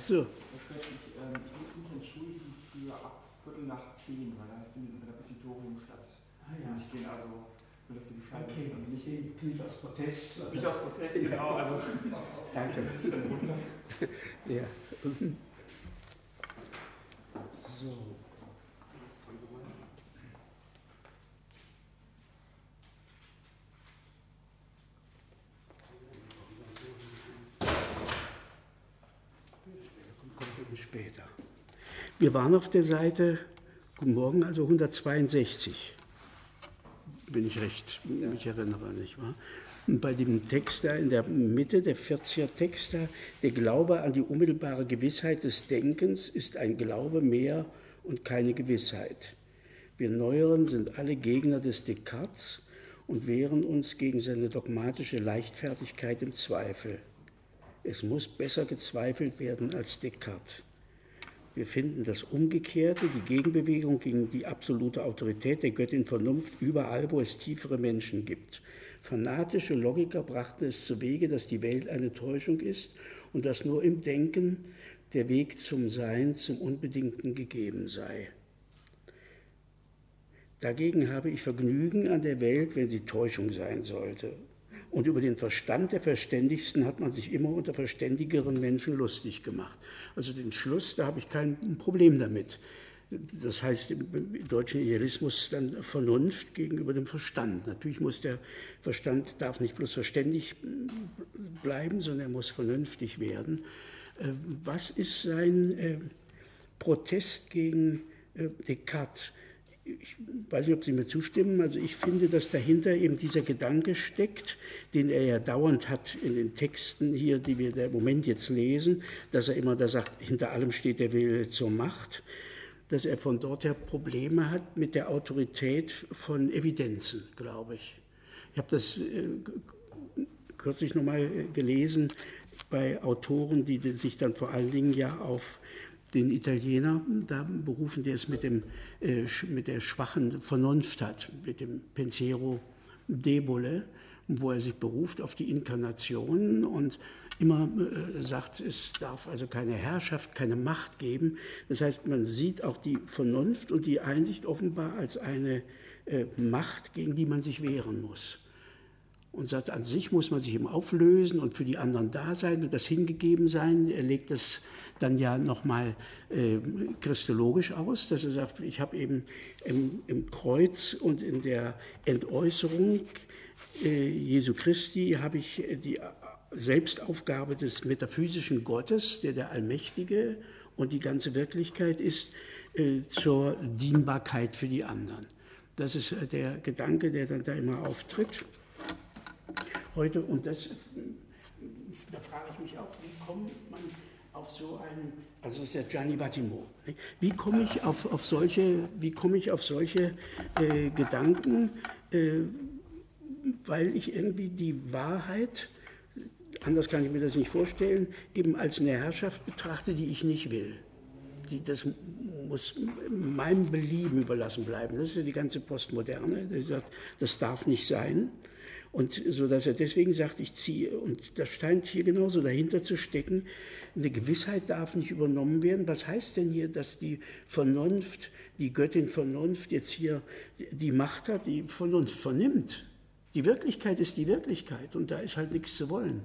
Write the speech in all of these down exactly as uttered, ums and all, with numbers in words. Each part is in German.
so. Ich, ähm, ich muss mich entschuldigen für ab Viertel nach zehn, weil da findet ein Repetitorium statt. Ah, ja. Und ich gehe also, nur dass Sie Bescheid okay. wissen. Also nicht Nicht aus Protest. Nicht aus Protest, genau. Also, danke. Das ist ein Wunder. Ja. So. Später. Wir waren auf der Seite, guten Morgen, also hundertzweiundsechzig, wenn ich recht mich erinnere, nicht wahr? Und bei dem Text da in der Mitte, der vierziger Text da, der Glaube an die unmittelbare Gewissheit des Denkens ist ein Glaube mehr und keine Gewissheit. Wir Neueren sind alle Gegner des Descartes und wehren uns gegen seine dogmatische Leichtfertigkeit im Zweifel. Es muss besser gezweifelt werden als Descartes. Wir finden das Umgekehrte, die Gegenbewegung gegen die absolute Autorität der Göttin Vernunft überall, wo es tiefere Menschen gibt. Fanatische Logiker brachten es zuwege, dass die Welt eine Täuschung ist und dass nur im Denken der Weg zum Sein, zum Unbedingten gegeben sei. Dagegen habe ich Vergnügen an der Welt, wenn sie Täuschung sein sollte. Und über den Verstand der Verständigsten hat man sich immer unter verständigeren Menschen lustig gemacht. Also den Schluss, da habe ich kein Problem damit. Das heißt im deutschen Idealismus dann Vernunft gegenüber dem Verstand. Natürlich muss der Verstand, darf nicht bloß verständig bleiben, sondern er muss vernünftig werden. Was ist sein Protest gegen Descartes? Ich weiß nicht, ob Sie mir zustimmen, also ich finde, dass dahinter eben dieser Gedanke steckt, den er ja dauernd hat in den Texten hier, die wir im Moment jetzt lesen, dass er immer da sagt, hinter allem steht der Wille zur Macht, dass er von dort her Probleme hat mit der Autorität von Evidenzen, glaube ich. Ich habe das äh, kürzlich nochmal gelesen bei Autoren, die sich dann vor allen Dingen ja auf den Italiener da berufen, der es mit, dem, äh, mit der schwachen Vernunft hat, mit dem Pensiero debole, wo er sich beruft auf die Inkarnation und immer äh, sagt, es darf also keine Herrschaft, keine Macht geben. Das heißt, man sieht auch die Vernunft und die Einsicht offenbar als eine äh, Macht, gegen die man sich wehren muss. Und sagt, an sich muss man sich eben auflösen und für die anderen da sein und das hingegeben sein. Er legt das dann ja nochmal äh, christologisch aus, dass er sagt, ich habe eben im, im Kreuz und in der Entäußerung äh, Jesu Christi habe ich die Selbstaufgabe des metaphysischen Gottes, der der Allmächtige und die ganze Wirklichkeit ist, äh, zur Dienbarkeit für die anderen. Das ist der Gedanke, der dann da immer auftritt. Heute, und das, da frage ich mich auch, wie kommt man auf so einen, also das ist der Gianni Vattimo, wie komme ich auf, auf solche, wie komme ich auf solche äh, Gedanken, äh, weil ich irgendwie die Wahrheit, anders kann ich mir das nicht vorstellen, eben als eine Herrschaft betrachte, die ich nicht will. Die, das muss meinem Belieben überlassen bleiben. Das ist ja die ganze Postmoderne, die sagt, das darf nicht sein. Und so dass er deswegen sagt, ich ziehe, und das scheint hier genauso dahinter zu stecken, eine Gewissheit darf nicht übernommen werden. Was heißt denn hier, dass die Vernunft, die Göttin Vernunft jetzt hier die Macht hat, die Vernunft vernimmt? Die Wirklichkeit ist die Wirklichkeit und da ist halt nichts zu wollen.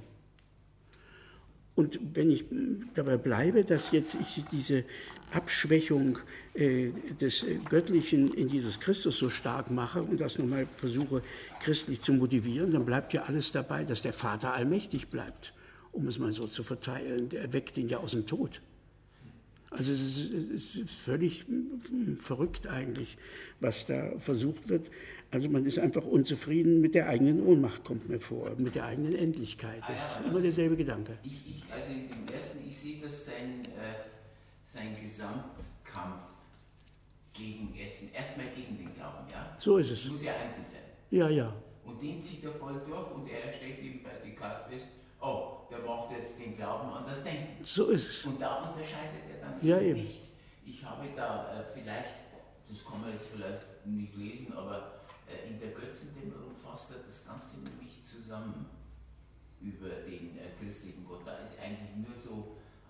Und wenn ich dabei bleibe, dass jetzt ich diese Abschwächung äh, des Göttlichen in Jesus Christus so stark mache und das nochmal versuche, christlich zu motivieren, dann bleibt ja alles dabei, dass der Vater allmächtig bleibt, um es mal so zu verteilen. Der weckt ihn ja aus dem Tod. Also es ist, es ist völlig verrückt eigentlich, was da versucht wird. Also man ist einfach unzufrieden mit der eigenen Ohnmacht, kommt mir vor, mit der eigenen Endlichkeit. Das ist ah ja, immer derselbe Gedanke. Ich, ich, also in dem ersten, ich sehe, dass sein, äh, sein Gesamtkampf gegen, jetzt erstmal gegen den Glauben, ja? So ist es. Das muss ja anti sein. Ja, ja. Und den zieht er voll durch und er stellt eben bei Descartes fest, oh, der macht jetzt den Glauben an das Denken. So ist es. Und da unterscheidet er dann ja, eben eben nicht. Ich habe da äh, vielleicht, das kann man jetzt vielleicht nicht lesen, aber äh, in der Götzendämmerung fasst er das Ganze nämlich zusammen über den äh, christlichen Gott. Da ist eigentlich nur so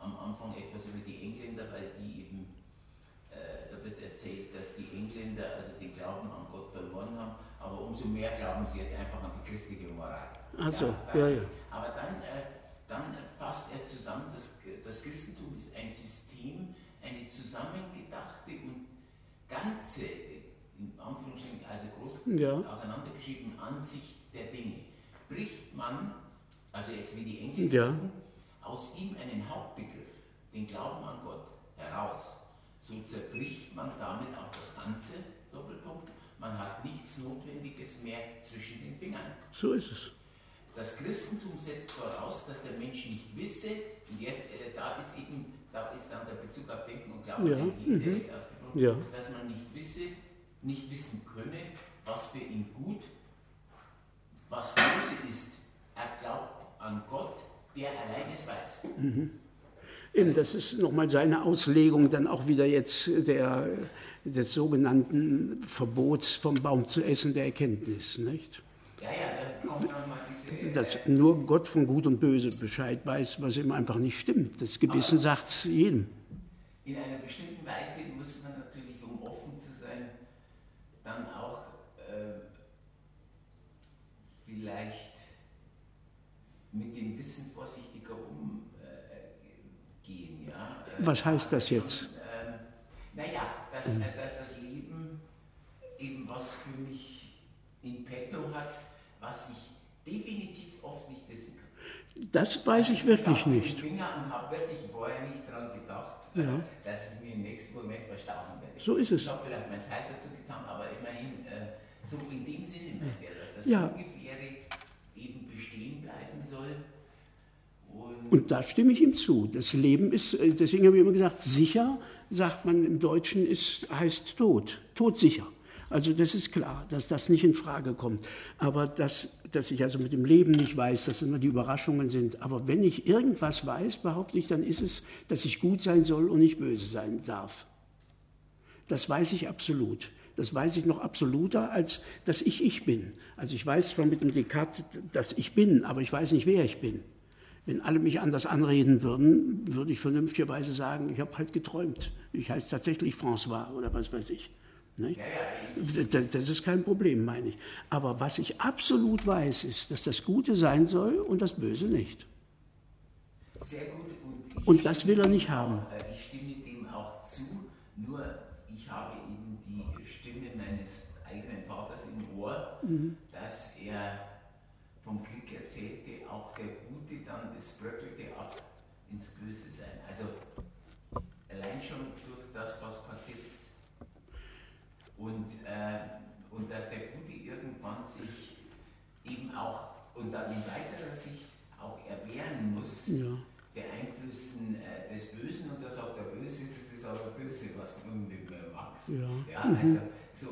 am Anfang etwas über die Engländer, weil die eben, äh, da wird erzählt, dass die Engländer also den Glauben an Gott verloren haben, aber umso mehr glauben sie jetzt einfach an die christliche Moral. Also, ja, ja, ja. Aber dann, äh, dann fasst er zusammen, dass das Christentum ist ein System, eine zusammengedachte und ganze, in Anführungsstrichen, also groß Ja. auseinandergeschriebene Ansicht der Dinge. Bricht man, also jetzt wie die Engländer Ja. tun, aus ihm einen Hauptbegriff, den Glauben an Gott, heraus, so zerbricht man damit auch das ganze, Doppelpunkt, man hat nichts Notwendiges mehr zwischen den Fingern. So ist es. Das Christentum setzt voraus, dass der Mensch nicht wisse, und jetzt, äh, da ist eben, da ist dann der Bezug auf Denken und Glauben Ja, hier mhm. direkt ausgesprochen, Ja. dass man nicht wisse, nicht wissen könne, was für ihn gut, was böse ist. Er glaubt an Gott, der allein es weiß. Mhm. Eben, das ist nochmal seine Auslegung dann auch wieder jetzt der, des sogenannten Verbots vom Baum zu essen der Erkenntnis, nicht? Ja, ja, da kommt dann mal diese... Dass Äh, nur Gott von Gut und Böse Bescheid weiß, was ihm einfach nicht stimmt. Das Gewissen sagt es jedem. in einer bestimmten Weise muss man natürlich, um offen zu sein, dann auch äh, vielleicht mit dem Wissen vorsichtiger umgehen. Ja? Äh, Was heißt das jetzt? Äh, naja, dass, äh, dass das Leben eben was für mich in petto hat, was ich definitiv oft nicht wissen kann. Das weiß ich wirklich Ich nicht. Finger und habe wirklich vorher nicht daran gedacht, Ja. dass ich mir im nächsten Moment verstauchen werde. So ist es. Ich habe vielleicht meinen Teil dazu getan, aber immerhin, äh, so in dem Sinne meint er, dass das Ja. Ungefähre eben bestehen bleiben soll. Und, Und da stimme ich ihm zu. Das Leben ist, deswegen habe ich immer gesagt, sicher, sagt man im Deutschen, ist, heißt tot. Todsicher. Also das ist klar, dass das nicht in Frage kommt. Aber dass, dass ich also mit dem Leben nicht weiß, dass immer die Überraschungen sind. Aber wenn ich irgendwas weiß, behaupte ich, dann ist es, dass ich gut sein soll und nicht böse sein darf. Das weiß ich absolut. Das weiß ich noch absoluter, als dass ich ich bin. Also ich weiß zwar mit dem Descartes, dass ich bin, aber ich weiß nicht, wer ich bin. Wenn alle mich anders anreden würden, würde ich vernünftigerweise sagen, ich habe halt geträumt. Ich heiße tatsächlich François oder was weiß ich. Nicht? Das ist kein Problem, meine ich. Aber was ich absolut weiß, ist, dass das Gute sein soll und das Böse nicht. sehr gut. Und, ich Und das stimme will er dem nicht auch, haben. äh, Ich stimme dem auch zu, nur ich habe eben die Stimme meines eigenen Vaters im Ohr, Mhm. dass er vom Krieg erzählte, auch der Gute dann, es bröckelte ab ins Böse sein. Also allein schon durch das, was passiert ist. Und, äh, und dass der Gute irgendwann sich eben auch, und dann in weiterer Sicht auch erwehren muss, Ja. der Einflüssen äh, des Bösen, und da sagt der Böse, das ist aber böse, was du mit mir magst. Ja. Ja, also so.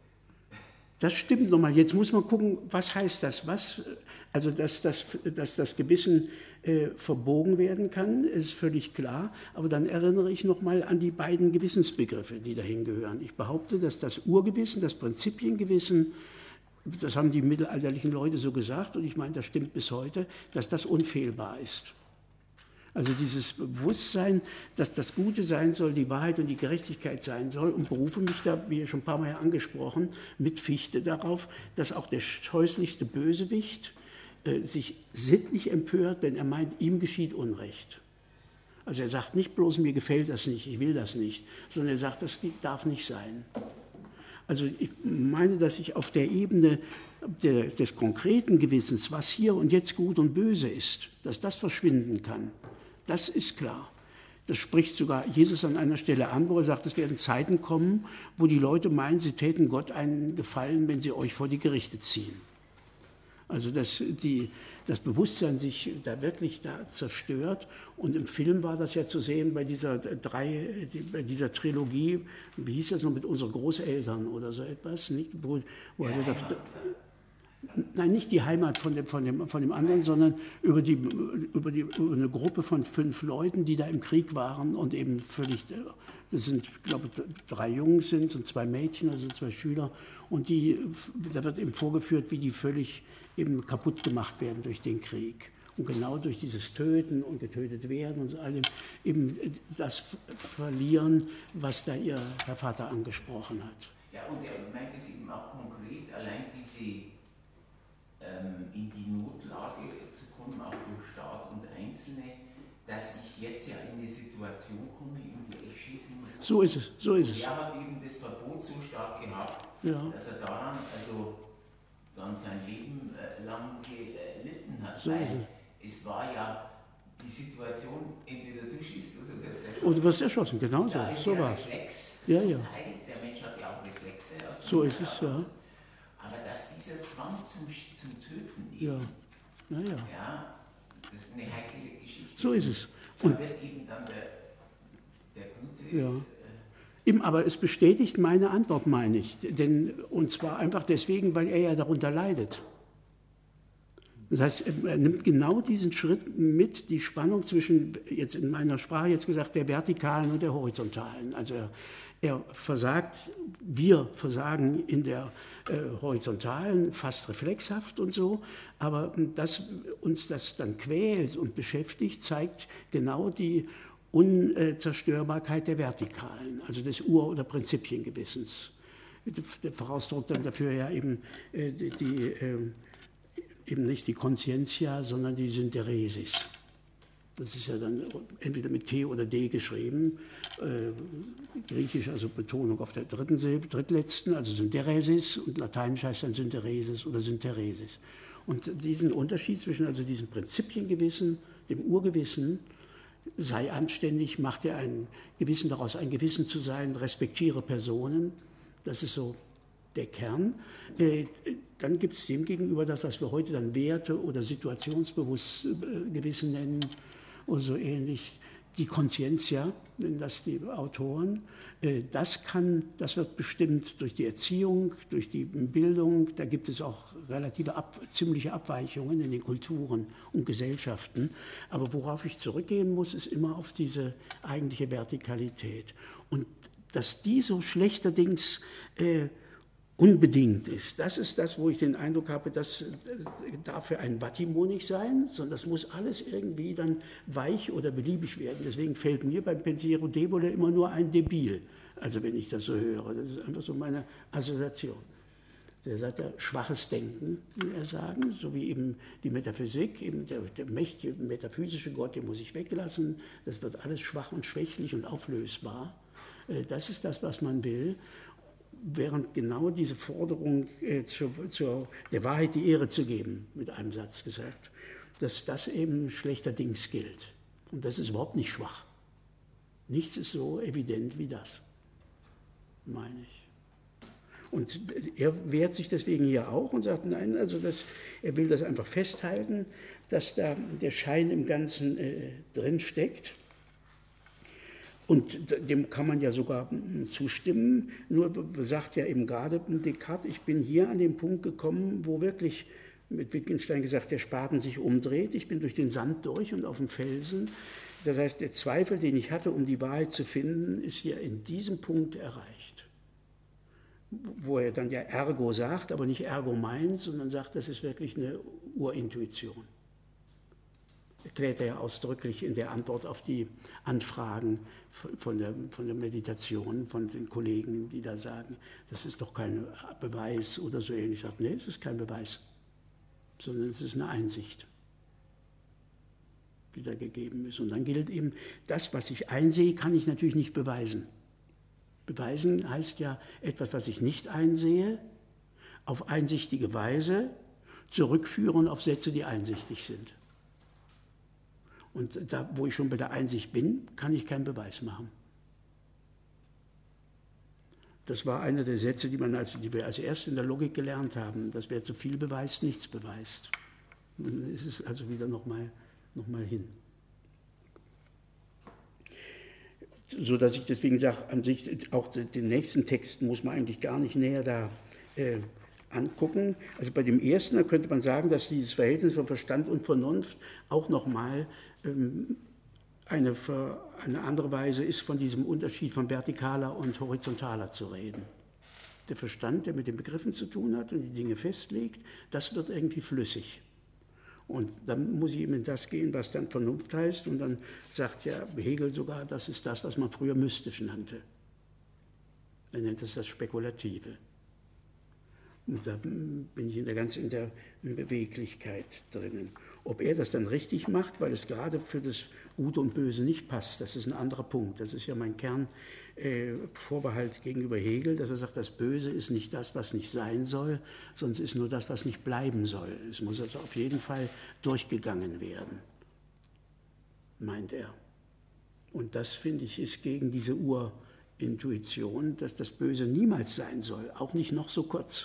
Das stimmt nochmal. Jetzt muss man gucken, was heißt das? Was, also, dass das, dass das Gewissen äh, verbogen werden kann, ist völlig klar. Aber dann erinnere ich nochmal an die beiden Gewissensbegriffe, die dahin gehören. Ich behaupte, dass das Urgewissen, das Prinzipiengewissen, das haben die mittelalterlichen Leute so gesagt, und ich meine, das stimmt bis heute, dass das unfehlbar ist. Also dieses Bewusstsein, dass das Gute sein soll, die Wahrheit und die Gerechtigkeit sein soll, und berufe mich da, wie schon ein paar Mal angesprochen, mit Fichte darauf, dass auch der scheußlichste Bösewicht äh, sich sittlich empört, wenn er meint, ihm geschieht Unrecht. Also er sagt nicht bloß, mir gefällt das nicht, ich will das nicht, sondern er sagt, das darf nicht sein. Also ich meine, dass ich auf der Ebene der, des konkreten Gewissens, was hier und jetzt gut und böse ist, dass das verschwinden kann. Das ist klar. Das spricht sogar Jesus an einer Stelle an, wo er sagt, es werden Zeiten kommen, wo die Leute meinen, sie täten Gott einen Gefallen, wenn sie euch vor die Gerichte ziehen. Also dass die, das Bewusstsein sich da wirklich da zerstört. Und im Film war das ja zu sehen bei dieser, drei, bei dieser Trilogie, wie hieß das noch, mit unseren Großeltern oder so etwas, nicht? Wo, wo also da, nein, nicht die Heimat von dem, von dem, von dem anderen, sondern über, die, über, die, über eine Gruppe von fünf Leuten, die da im Krieg waren und eben völlig, das sind, ich glaube, drei Jungs sind es und zwei Mädchen, also zwei Schüler, und die, da wird eben vorgeführt, wie die völlig eben kaputt gemacht werden durch den Krieg. Und genau durch dieses Töten und getötet werden und so allem eben das verlieren, was da ihr Herr Vater angesprochen hat. Ja, und er meint es eben auch konkret, allein diese ähm, in die Notlage zu kommen, auch durch Staat und Einzelne, dass ich jetzt ja in die Situation komme, in die ich schießen muss. So ist es, so ist es. Er hat eben das Verbot so stark gehabt, ja. dass er daran also dann sein Leben äh, lang gelitten hat. So weil ist es. es war ja die Situation, entweder du schießt oder du wirst erschossen. Oder du wirst erschossen, genau so. Da ist so der war's. Reflex ja, zum ja. Teil, der Mensch hat ja auch Reflexe. Aus so ist es, ja. Aber dass dieser Zwang zum, zum Töten eben, ja. Ja, ja. ja, das ist eine heikle Geschichte. So ist es. Und da wird eben dann der, der gute... Ja. Äh, Eben, aber es bestätigt meine Antwort, meine ich. Denn, und zwar einfach deswegen, weil er ja darunter leidet. Das heißt, er nimmt genau diesen Schritt mit, die Spannung zwischen, jetzt in meiner Sprache jetzt gesagt, der vertikalen und der horizontalen. Also er, er versagt, wir versagen in der äh, horizontalen, fast reflexhaft und so, aber dass uns das dann quält und beschäftigt, zeigt genau die Unzerstörbarkeit der Vertikalen, also des Ur- oder Prinzipiengewissens. Der Vorausdruck dann dafür ja eben, äh, die, die, äh, eben nicht die Conscientia, sondern die Syntheresis. Das ist ja dann entweder mit T oder D geschrieben, äh, griechisch also Betonung auf der dritten Silbe, drittletzten, also Syntheresis, und lateinisch heißt dann Syntheresis oder Syntheresis. Und diesen Unterschied zwischen also diesem Prinzipiengewissen, dem Urgewissen, sei anständig, macht er ein Gewissen daraus, ein Gewissen zu sein, respektiere Personen, das ist so der Kern. Äh, dann gibt es dem gegenüber das, was wir heute dann Werte oder situationsbewusst äh, Gewissen nennen oder so ähnlich, die Conscientia, nennen das die Autoren. Äh, das kann, das wird bestimmt durch die Erziehung, durch die Bildung, da gibt es auch relative Ab, ziemliche Abweichungen in den Kulturen und Gesellschaften. Aber worauf ich zurückgehen muss, ist immer auf diese eigentliche Vertikalität. Und dass die so schlechterdings äh, unbedingt ist, das ist das, wo ich den Eindruck habe, das darf für ein Vattimo nicht sein, sondern das muss alles irgendwie dann weich oder beliebig werden. Deswegen fällt mir beim Pensiero debole immer nur ein Debil, also wenn ich das so höre. Das ist einfach so meine Assoziation. Der sagt ja, schwaches Denken, will er sagen, so wie eben die Metaphysik, eben der, der mächtige metaphysische Gott, den muss ich weglassen, das wird alles schwach und schwächlich und auflösbar. Das ist das, was man will. Während genau diese Forderung äh, zur, zur, der Wahrheit die Ehre zu geben, mit einem Satz gesagt, dass das eben schlechterdings gilt. Und das ist überhaupt nicht schwach. Nichts ist so evident wie das, meine ich. Und er wehrt sich deswegen hier auch und sagt, nein, also das, er will das einfach festhalten, dass da der Schein im Ganzen äh, drin steckt. Und dem kann man ja sogar zustimmen, nur sagt ja eben gerade Descartes, ich bin hier an den Punkt gekommen, wo wirklich, mit Wittgenstein gesagt, der Spaten sich umdreht, ich bin durch den Sand durch und auf dem Felsen. Das heißt, der Zweifel, den ich hatte, um die Wahrheit zu finden, ist hier in diesem Punkt erreicht. Wo er dann ja Ergo sagt, aber nicht Ergo meint, sondern sagt, das ist wirklich eine Urintuition. Erklärt er ja ausdrücklich in der Antwort auf die Anfragen von der, von der Meditation, von den Kollegen, die da sagen, das ist doch kein Beweis oder so ähnlich. Sagt, nee, es ist kein Beweis, sondern es ist eine Einsicht, die da gegeben ist. Und dann gilt eben, das, was ich einsehe, kann ich natürlich nicht beweisen. Beweisen heißt ja etwas, was ich nicht einsehe, auf einsichtige Weise zurückführen auf Sätze, die einsichtig sind. Und da, wo ich schon bei der Einsicht bin, kann ich keinen Beweis machen. Das war einer der Sätze, die, man als, die wir als erst in der Logik gelernt haben, dass wer zu viel beweist, nichts beweist. Dann ist es also wieder nochmal noch mal hin. So dass ich deswegen sage, an sich auch den nächsten Text muss man eigentlich gar nicht näher da äh, angucken. Also bei dem ersten, da könnte man sagen, dass dieses Verhältnis von Verstand und Vernunft auch nochmal ähm, eine, eine andere Weise ist, von diesem Unterschied von vertikaler und horizontaler zu reden. Der Verstand, der mit den Begriffen zu tun hat und die Dinge festlegt, das wird irgendwie flüssig. Und dann muss ich eben in das gehen, was dann Vernunft heißt. Und dann sagt ja Hegel sogar, das ist das, was man früher mystisch nannte. Er nennt es das Spekulative. Und da bin ich in der, ganz in der Beweglichkeit drinnen. Ob er das dann richtig macht, weil es gerade für das Gute und Böse nicht passt, das ist ein anderer Punkt. Das ist ja mein Kernvorbehalt äh, gegenüber Hegel, dass er sagt, das Böse ist nicht das, was nicht sein soll, sondern es ist nur das, was nicht bleiben soll. Es muss also auf jeden Fall durchgegangen werden, meint er. Und das, finde ich, ist gegen diese Urintuition, dass das Böse niemals sein soll, auch nicht noch so kurz.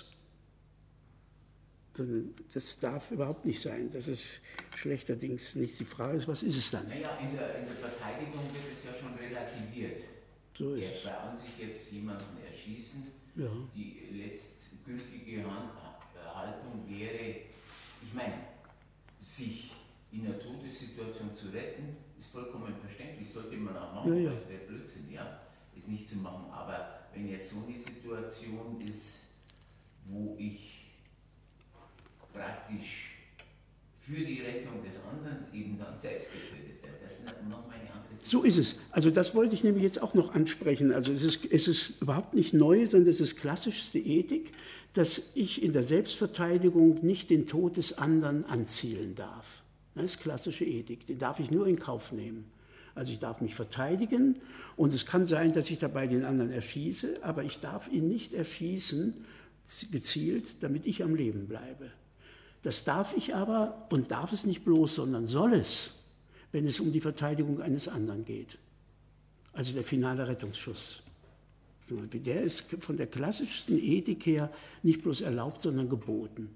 Das darf überhaupt nicht sein. Das ist schlechterdings nicht. Die Frage ist, was ist es dann? Naja, in der, in der Verteidigung wird es ja schon relativiert. So ist es. Bei an sich jetzt jemanden erschießen, ja. Die letztgültige Haltung wäre, ich meine, sich in einer Todessituation zu retten, ist vollkommen verständlich, sollte man auch machen, ja, ja. Das wäre Blödsinn, ja, ist nicht zu machen. Aber wenn jetzt so eine Situation ist, wo ich praktisch für die Rettung des anderen eben dann selbst getötet wird. Das ist nochmal eine andere Situation. So ist es. Also das wollte ich nämlich jetzt auch noch ansprechen. Also es ist, es ist überhaupt nicht neu, sondern es ist klassischste Ethik, dass ich in der Selbstverteidigung nicht den Tod des anderen anzielen darf. Das ist klassische Ethik. Den darf ich nur in Kauf nehmen. Also ich darf mich verteidigen und es kann sein, dass ich dabei den anderen erschieße, aber ich darf ihn nicht erschießen, gezielt, damit ich am Leben bleibe. Das darf ich aber und darf es nicht bloß, sondern soll es, wenn es um die Verteidigung eines anderen geht. Also der finale Rettungsschuss. Der ist von der klassischsten Ethik her nicht bloß erlaubt, sondern geboten.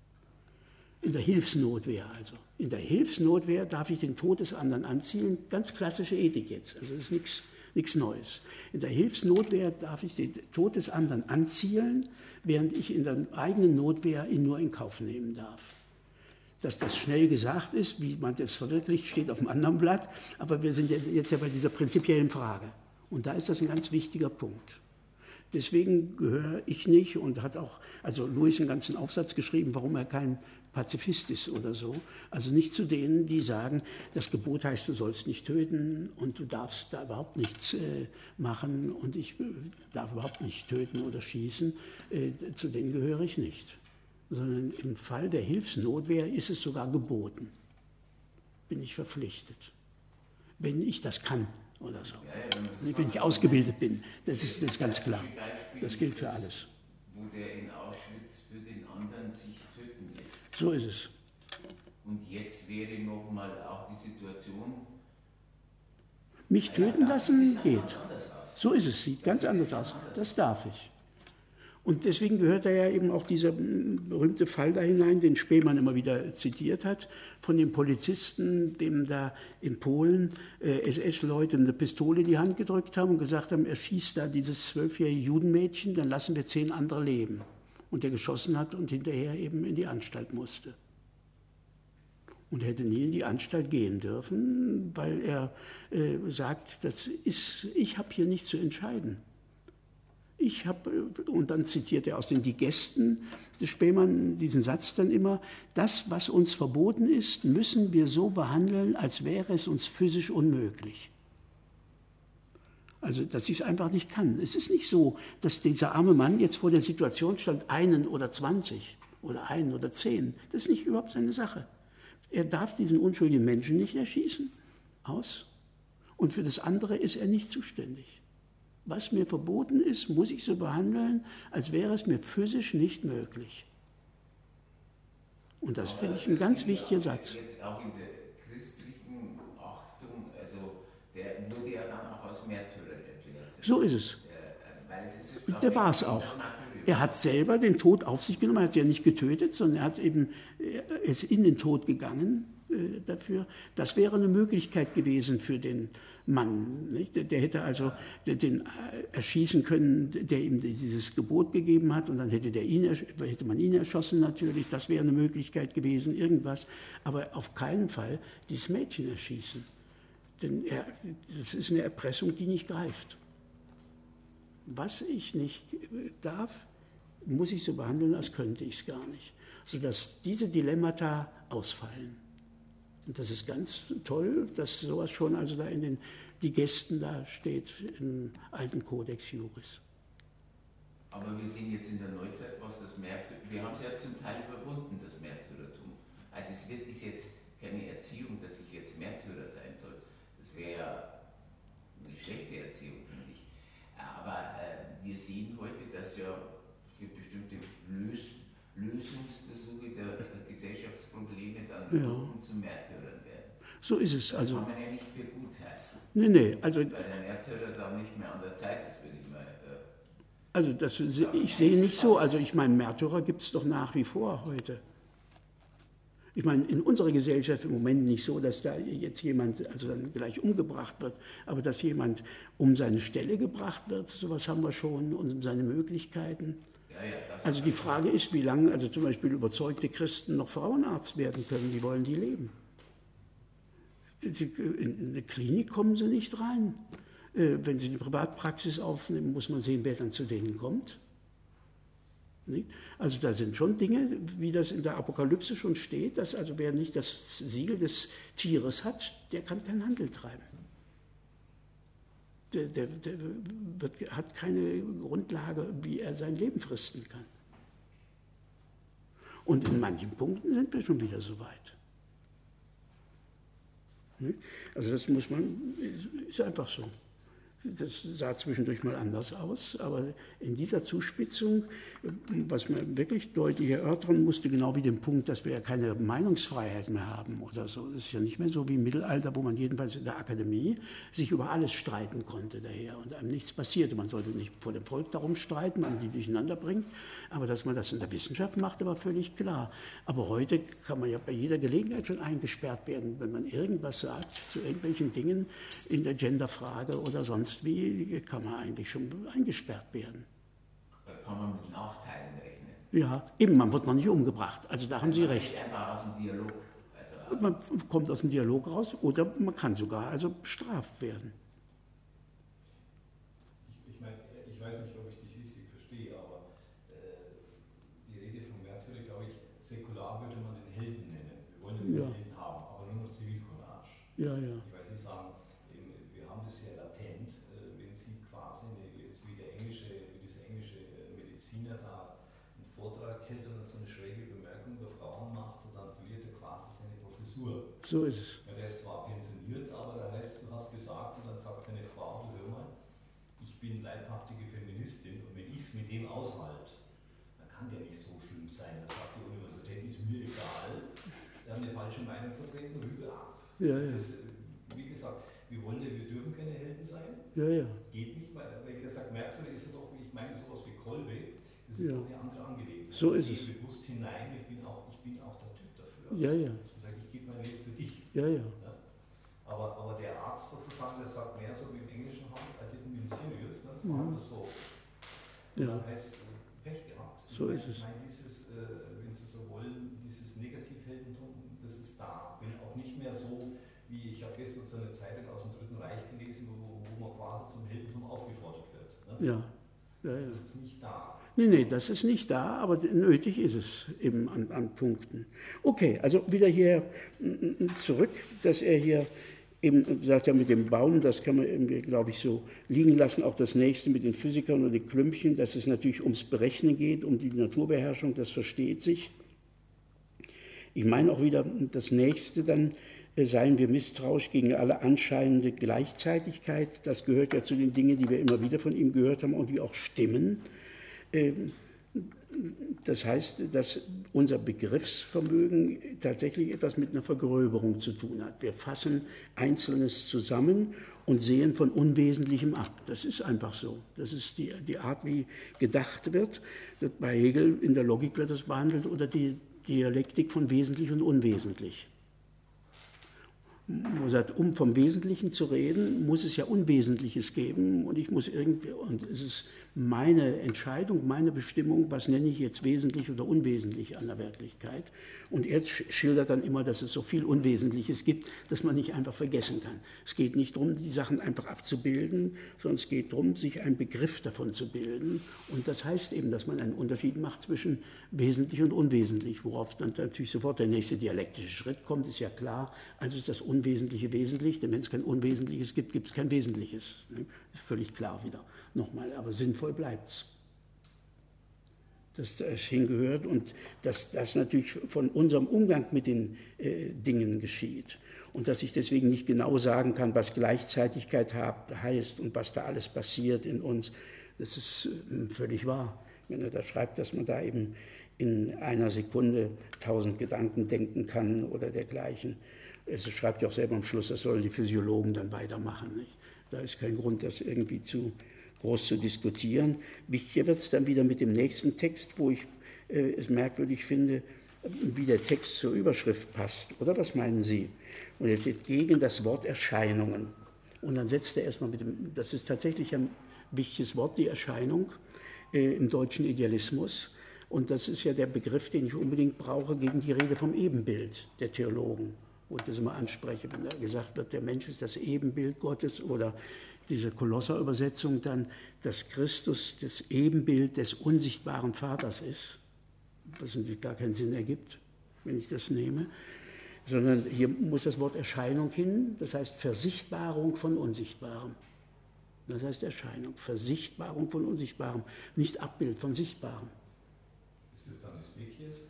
In der Hilfsnotwehr also. In der Hilfsnotwehr darf ich den Tod des anderen anzielen, ganz klassische Ethik jetzt, also das ist nichts, nichts Neues. In der Hilfsnotwehr darf ich den Tod des anderen anzielen, während ich in der eigenen Notwehr ihn nur in Kauf nehmen darf. Dass das schnell gesagt ist, wie man das verwirklicht, steht auf einem anderen Blatt, aber wir sind jetzt ja bei dieser prinzipiellen Frage. Und da ist das ein ganz wichtiger Punkt. Deswegen gehöre ich nicht und hat auch, also Louis einen ganzen Aufsatz geschrieben, warum er kein Pazifist ist oder so. Also nicht zu denen, die sagen, das Gebot heißt, du sollst nicht töten und du darfst da überhaupt nichts äh, machen und ich äh, darf überhaupt nicht töten oder schießen. Äh, zu denen gehöre ich nicht. Sondern im Fall der Hilfsnotwehr ist es sogar geboten. Bin ich verpflichtet. Wenn ich das kann oder so. Ja, ja, wenn ich ausgebildet bin. Das ist, das ist ganz klar. Das gilt für alles. Wo der in Auschwitz für den anderen sich töten lässt. So ist es. Und jetzt wäre nochmal auch die Situation... Mich töten ja, lassen geht. So ist es, sieht ganz anders aus. Das darf ich. Und deswegen gehört da ja eben auch dieser berühmte Fall da hinein, den Spemann immer wieder zitiert hat, von dem Polizisten, dem da in Polen äh, S S-Leute eine Pistole in die Hand gedrückt haben und gesagt haben, er schießt da dieses zwölfjährige Judenmädchen, dann lassen wir zehn andere leben. Und der geschossen hat und hinterher eben in die Anstalt musste. Und er hätte nie in die Anstalt gehen dürfen, weil er äh, sagt, das ist, ich habe hier nicht zu entscheiden. Ich habe, und dann zitiert er aus den Digesten des Spemann diesen Satz dann immer, das, was uns verboten ist, müssen wir so behandeln, als wäre es uns physisch unmöglich. Also, dass ich es einfach nicht kann. Es ist nicht so, dass dieser arme Mann jetzt vor der Situation stand, einen oder zwanzig oder einen oder zehn. Das ist nicht überhaupt seine Sache. Er darf diesen unschuldigen Menschen nicht erschießen. Aus. Und für das andere ist er nicht zuständig. Was mir verboten ist, muss ich so behandeln, als wäre es mir physisch nicht möglich. Und das finde ich ein ganz wichtiger Satz. Jetzt auch in der christlichen Achtung, also der wurde ja dann auch als Märtyrer erklärt. So ist es. Weil es ist, der war es auch. Er hat selber den Tod auf sich genommen, er hat ja nicht getötet, sondern er hat eben, er ist in den Tod gegangen äh, dafür. Das wäre eine Möglichkeit gewesen für den Mann. Nicht? Der, der hätte also den erschießen können, der ihm dieses Gebot gegeben hat, und dann hätte, der ihn, hätte man ihn erschossen natürlich. Das wäre eine Möglichkeit gewesen, irgendwas. Aber auf keinen Fall dieses Mädchen erschießen. Denn er, das ist eine Erpressung, die nicht greift. Was ich nicht darf, muss ich so behandeln, als könnte ich es gar nicht. Sodass diese Dilemmata ausfallen. Und das ist ganz toll, dass sowas schon also da in den die Gästen da steht im alten Codex Juris. Aber wir sehen jetzt in der Neuzeit, was das Märtyrer, wir haben es ja zum Teil überwunden, das Märtyrertum. Also es wird, ist jetzt keine Erziehung, dass ich jetzt Märtyrer sein soll. Das wäre ja eine schlechte Erziehung, finde ich. Aber äh, wir sehen heute, dass ja für bestimmte Lös Lösungsversuche der, der Gesellschaftsprobleme dann ja. zu Märtyrern werden. So ist es. Das also, kann man ja nicht für gut heißen. Nee, nee. Also, weil der Märtyrer dann nicht mehr an der Zeit ist, würde ich mal. Äh, also das, ich sehe nicht so. Also ich meine, Märtyrer gibt es doch nach wie vor heute. Ich meine, in unserer Gesellschaft im Moment nicht so, dass da jetzt jemand also dann gleich umgebracht wird, aber dass jemand um seine Stelle gebracht wird, sowas haben wir schon, und um seine Möglichkeiten. Ja, ja, also die Frage ist, wie lange also zum Beispiel überzeugte Christen noch Frauenarzt werden können, wie wollen die leben? In eine Klinik kommen sie nicht rein. Wenn sie eine Privatpraxis aufnehmen, muss man sehen, wer dann zu denen kommt. Also da sind schon Dinge, wie das in der Apokalypse schon steht, dass also wer nicht das Siegel des Tieres hat, der kann keinen Handel treiben. Der, der, der wird, hat keine Grundlage, wie er sein Leben fristen kann. Und in manchen Punkten sind wir schon wieder so weit. Also das muss man, ist einfach so. Das sah zwischendurch mal anders aus, aber in dieser Zuspitzung, was man wirklich deutlich erörtern musste, genau wie den Punkt, dass wir ja keine Meinungsfreiheit mehr haben oder so. Das ist ja nicht mehr so wie im Mittelalter, wo man jedenfalls in der Akademie sich über alles streiten konnte daher und einem nichts passierte. Man sollte nicht vor dem Volk darum streiten, man die durcheinander bringt, aber dass man das in der Wissenschaft machte, war völlig klar. Aber heute kann man ja bei jeder Gelegenheit schon eingesperrt werden, wenn man irgendwas sagt zu irgendwelchen Dingen in der Genderfrage oder sonst wie, kann man eigentlich schon eingesperrt werden. Kann man mit Nachteilen rechnen? Ja, eben, man wird noch nicht umgebracht. Also da haben also Sie recht. Man ist einfach aus dem Dialog. Also aus man kommt aus dem Dialog raus oder man kann sogar also bestraft werden. Ich, ich meine, ich weiß nicht, ob ich dich richtig verstehe, aber äh, die Rede von Märtyrer, glaube ich, säkular würde man den Helden nennen. Wir wollen den ja. Helden haben, aber nur noch Zivilcourage. Ja, ja. Ich weiß nicht sagen, wir haben das ja latent, wenn Sie quasi, wie, der englische, wie dieser englische Mediziner da einen Vortrag hält und dann so eine schräge Bemerkung über Frauen macht und dann verliert er quasi seine Professur. So ist es. Ja, der ist zwar pensioniert, aber da heißt, du hast gesagt, und dann sagt seine Frau, hör mal, ich bin leibhaftige Feministin und wenn ich es mit dem aushalte, dann kann der nicht so schlimm sein. Da sagt die Universität, ist mir egal, der hat eine falsche Meinung vertreten, rüber ab. Ja, ja. Das, wie gesagt, wir wollen ja, wir dürfen keine Helden sein. Ja, ja. Geht nicht, weil, weil ich gesagt, Märtyrer ist ja doch, wie ich meine, sowas wie Kolbe, das ist ja. doch eine andere Angelegenheit. So ist ich es. gehe bewusst hinein, ich bin auch, ich bin auch der Typ dafür. Ja, ja. Ich sage, ich gebe mein Leben für dich. Ja, ja. Ja? Aber, aber der Arzt sozusagen, der sagt mehr so wie im Englischen haben, I didn't mean serious, ne? Das Mhm. war das so. Und Ja. dann heißt es, Pech gehabt. So ich ist es. Ich meine, dieses, äh, wenn Sie so wollen, dieses Negativheldentum, das ist da. Wenn auch nicht mehr so, wie ich habe gestern so eine Zeitung aus dem Dritten Reich gelesen, wo, wo man quasi zum Heldentum aufgefordert wird. Ne? Ja. Ja, ja. Das ist nicht da. Nee, nee, das ist nicht da, aber nötig ist es eben an, an Punkten. Okay, also wieder hier zurück, dass er hier eben sagt, ja mit dem Baum, das kann man irgendwie, glaube ich, so liegen lassen. Auch das nächste mit den Physikern und den Klümpchen, dass es natürlich ums Berechnen geht, um die Naturbeherrschung, das versteht sich. Ich meine auch wieder das nächste dann, seien wir misstrauisch gegen alle anscheinende Gleichzeitigkeit. Das gehört ja zu den Dingen, die wir immer wieder von ihm gehört haben und die auch stimmen. Das heißt, dass unser Begriffsvermögen tatsächlich etwas mit einer Vergröberung zu tun hat. Wir fassen Einzelnes zusammen und sehen von Unwesentlichem ab. Das ist einfach so. Das ist die, die Art, wie gedacht wird. Bei Hegel in der Logik wird das behandelt oder die Dialektik von wesentlich und unwesentlich. Wo sagt, um vom Wesentlichen zu reden, muss es ja Unwesentliches geben und ich muss irgendwie, und es ist meine Entscheidung, meine Bestimmung, was nenne ich jetzt wesentlich oder unwesentlich an der Wirklichkeit. Und er schildert dann immer, dass es so viel Unwesentliches gibt, dass man nicht einfach vergessen kann. Es geht nicht darum, die Sachen einfach abzubilden, sondern es geht darum, sich einen Begriff davon zu bilden. Und das heißt eben, dass man einen Unterschied macht zwischen wesentlich und unwesentlich, worauf dann natürlich sofort der nächste dialektische Schritt kommt, ist ja klar, also ist das Unwesentliche wesentlich, denn wenn es kein Unwesentliches gibt, gibt es kein Wesentliches. Ist völlig klar wieder. Nochmal, aber sinnvoll bleibt es. Dass das hingehört und dass das natürlich von unserem Umgang mit den äh, Dingen geschieht. Und dass ich deswegen nicht genau sagen kann, was Gleichzeitigkeit heißt und was da alles passiert in uns, das ist äh, völlig wahr. Wenn er da schreibt, dass man da eben in einer Sekunde tausend Gedanken denken kann oder dergleichen. Es schreibt ja auch selber am Schluss, das sollen die Physiologen dann weitermachen. Nicht? Da ist kein Grund, das irgendwie zu groß zu diskutieren. Wichtiger wird es dann wieder mit dem nächsten Text, wo ich äh, es merkwürdig finde, wie der Text zur Überschrift passt. Oder was meinen Sie? Und er steht gegen das Wort Erscheinungen. Und dann setzt er erstmal mit dem, das ist tatsächlich ein wichtiges Wort, die Erscheinung äh, im deutschen Idealismus. Und das ist ja der Begriff, den ich unbedingt brauche gegen die Rede vom Ebenbild der Theologen, wo ich das immer anspreche, wenn da gesagt wird, der Mensch ist das Ebenbild Gottes oder diese Kolosser-Übersetzung dann, dass Christus das Ebenbild des unsichtbaren Vaters ist, was natürlich gar keinen Sinn ergibt, wenn ich das nehme, sondern hier muss das Wort Erscheinung hin, das heißt Versichtbarung von Unsichtbarem. Das heißt Erscheinung, Versichtbarung von Unsichtbarem, nicht Abbild von Sichtbarem. Ist das dann Spezies?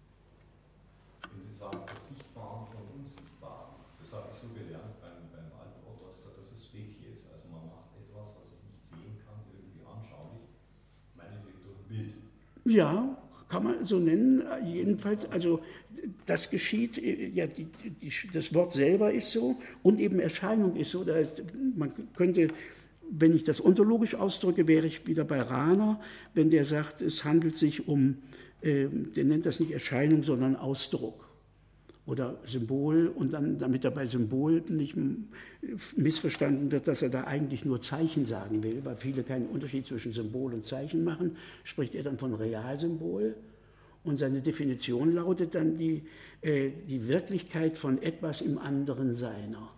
Wenn Sie sagen Versichtbarung von Unsichtbarem, das habe ich so gelernt beim, beim alten Otto, das ist Spezies. Also man macht etwas, was ich nicht sehen kann, irgendwie anschaulich, meinetwegen durch ein Bild. Ja, kann man so nennen. Jedenfalls, also das geschieht, ja, die, die, das Wort selber ist so und eben Erscheinung ist so. Das heißt, man könnte, wenn ich das ontologisch ausdrücke, wäre ich wieder bei Rahner, wenn der sagt, es handelt sich um, äh, der nennt das nicht Erscheinung, sondern Ausdruck oder Symbol, und dann, damit er bei Symbol nicht missverstanden wird, dass er da eigentlich nur Zeichen sagen will, weil viele keinen Unterschied zwischen Symbol und Zeichen machen, spricht er dann von Realsymbol. Und seine Definition lautet dann die, äh, die Wirklichkeit von etwas im anderen Seiner.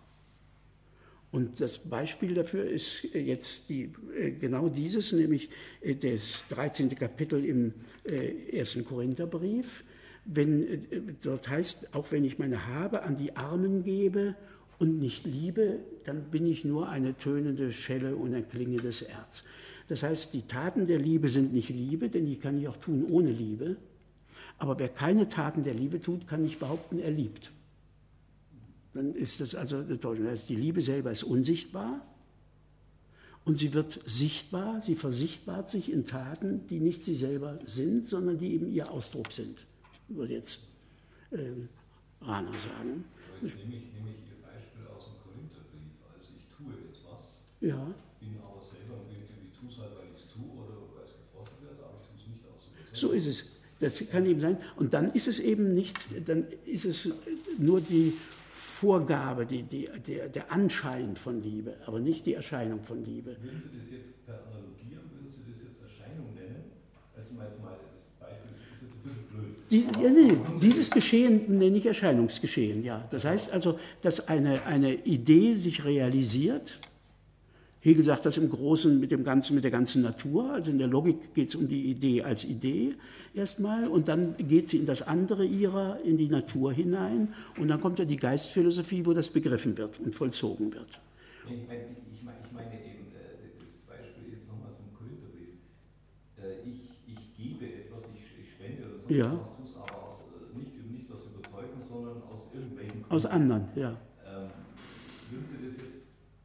Und das Beispiel dafür ist jetzt die, äh, genau dieses, nämlich äh, das dreizehnte Kapitel im äh, ersten Korintherbrief. Wenn, äh, dort heißt, auch wenn ich meine Habe an die Armen gebe und nicht liebe, dann bin ich nur eine tönende Schelle und ein klingendes Erz. Das heißt, die Taten der Liebe sind nicht Liebe, denn die kann ich auch tun ohne Liebe. Aber wer keine Taten der Liebe tut, kann nicht behaupten, er liebt. Dann ist das also eine Täuschung. Das heißt, die Liebe selber ist unsichtbar und sie wird sichtbar, sie versichtbart sich in Taten, die nicht sie selber sind, sondern die eben ihr Ausdruck sind. Würde jetzt äh, Rahner sagen. Aber jetzt nehme ich, nehme ich Ihr Beispiel aus dem Korintherbrief. Also ich tue etwas, ja. bin aber selber im Bild, ich tue es halt, weil ich es tue oder weil es gefordert wird, aber ich tue es nicht aus Überzeugung. So ist es. Das kann eben sein. Und dann ist es eben nicht, dann ist es nur die Vorgabe, die, die, der, der Anschein von Liebe, aber nicht die Erscheinung von Liebe. Würden Sie das jetzt per Analogieren, würden Sie das jetzt Erscheinung nennen? Also mal jetzt mal das Beispiel, das ist jetzt ein bisschen blöd. Die, ja, nee, dieses Geschehen nenne ich Erscheinungsgeschehen, ja. Das heißt also, dass eine, eine Idee sich realisiert. Hegel sagt das im Großen mit, dem ganzen, mit der ganzen Natur. Also in der Logik geht es um die Idee als Idee erstmal und dann geht sie in das andere ihrer, in die Natur hinein und dann kommt ja die Geistphilosophie, wo das begriffen wird und vollzogen wird. Ich meine, ich meine, ich meine eben, das Beispiel ist nochmal so ein Korintherbrief. Ich, ich gebe etwas, ich, ich spende oder sonst ja. was, tue es aber aus, nicht, nicht aus Überzeugung, sondern aus irgendwelchen Gründen. Aus anderen, ja. Ähm, würden Sie das jetzt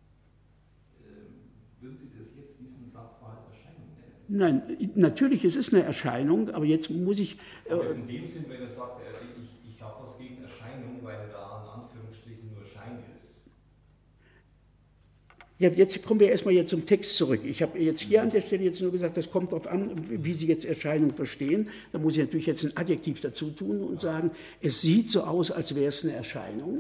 Würden Sie das jetzt diesen Sachverhalt Erscheinung nennen? Nein, natürlich, es ist eine Erscheinung, aber jetzt muss ich... Äh, aber jetzt in dem Sinn, wenn er sagt, ich, ich habe was gegen Erscheinung, weil da in Anführungsstrichen nur Schein ist. Ja, jetzt kommen wir erstmal jetzt zum Text zurück. Ich habe jetzt hier an der Stelle jetzt nur gesagt, das kommt darauf an, wie Sie jetzt Erscheinung verstehen. Da muss ich natürlich jetzt ein Adjektiv dazu tun und sagen, es sieht so aus, als wäre es eine Erscheinung.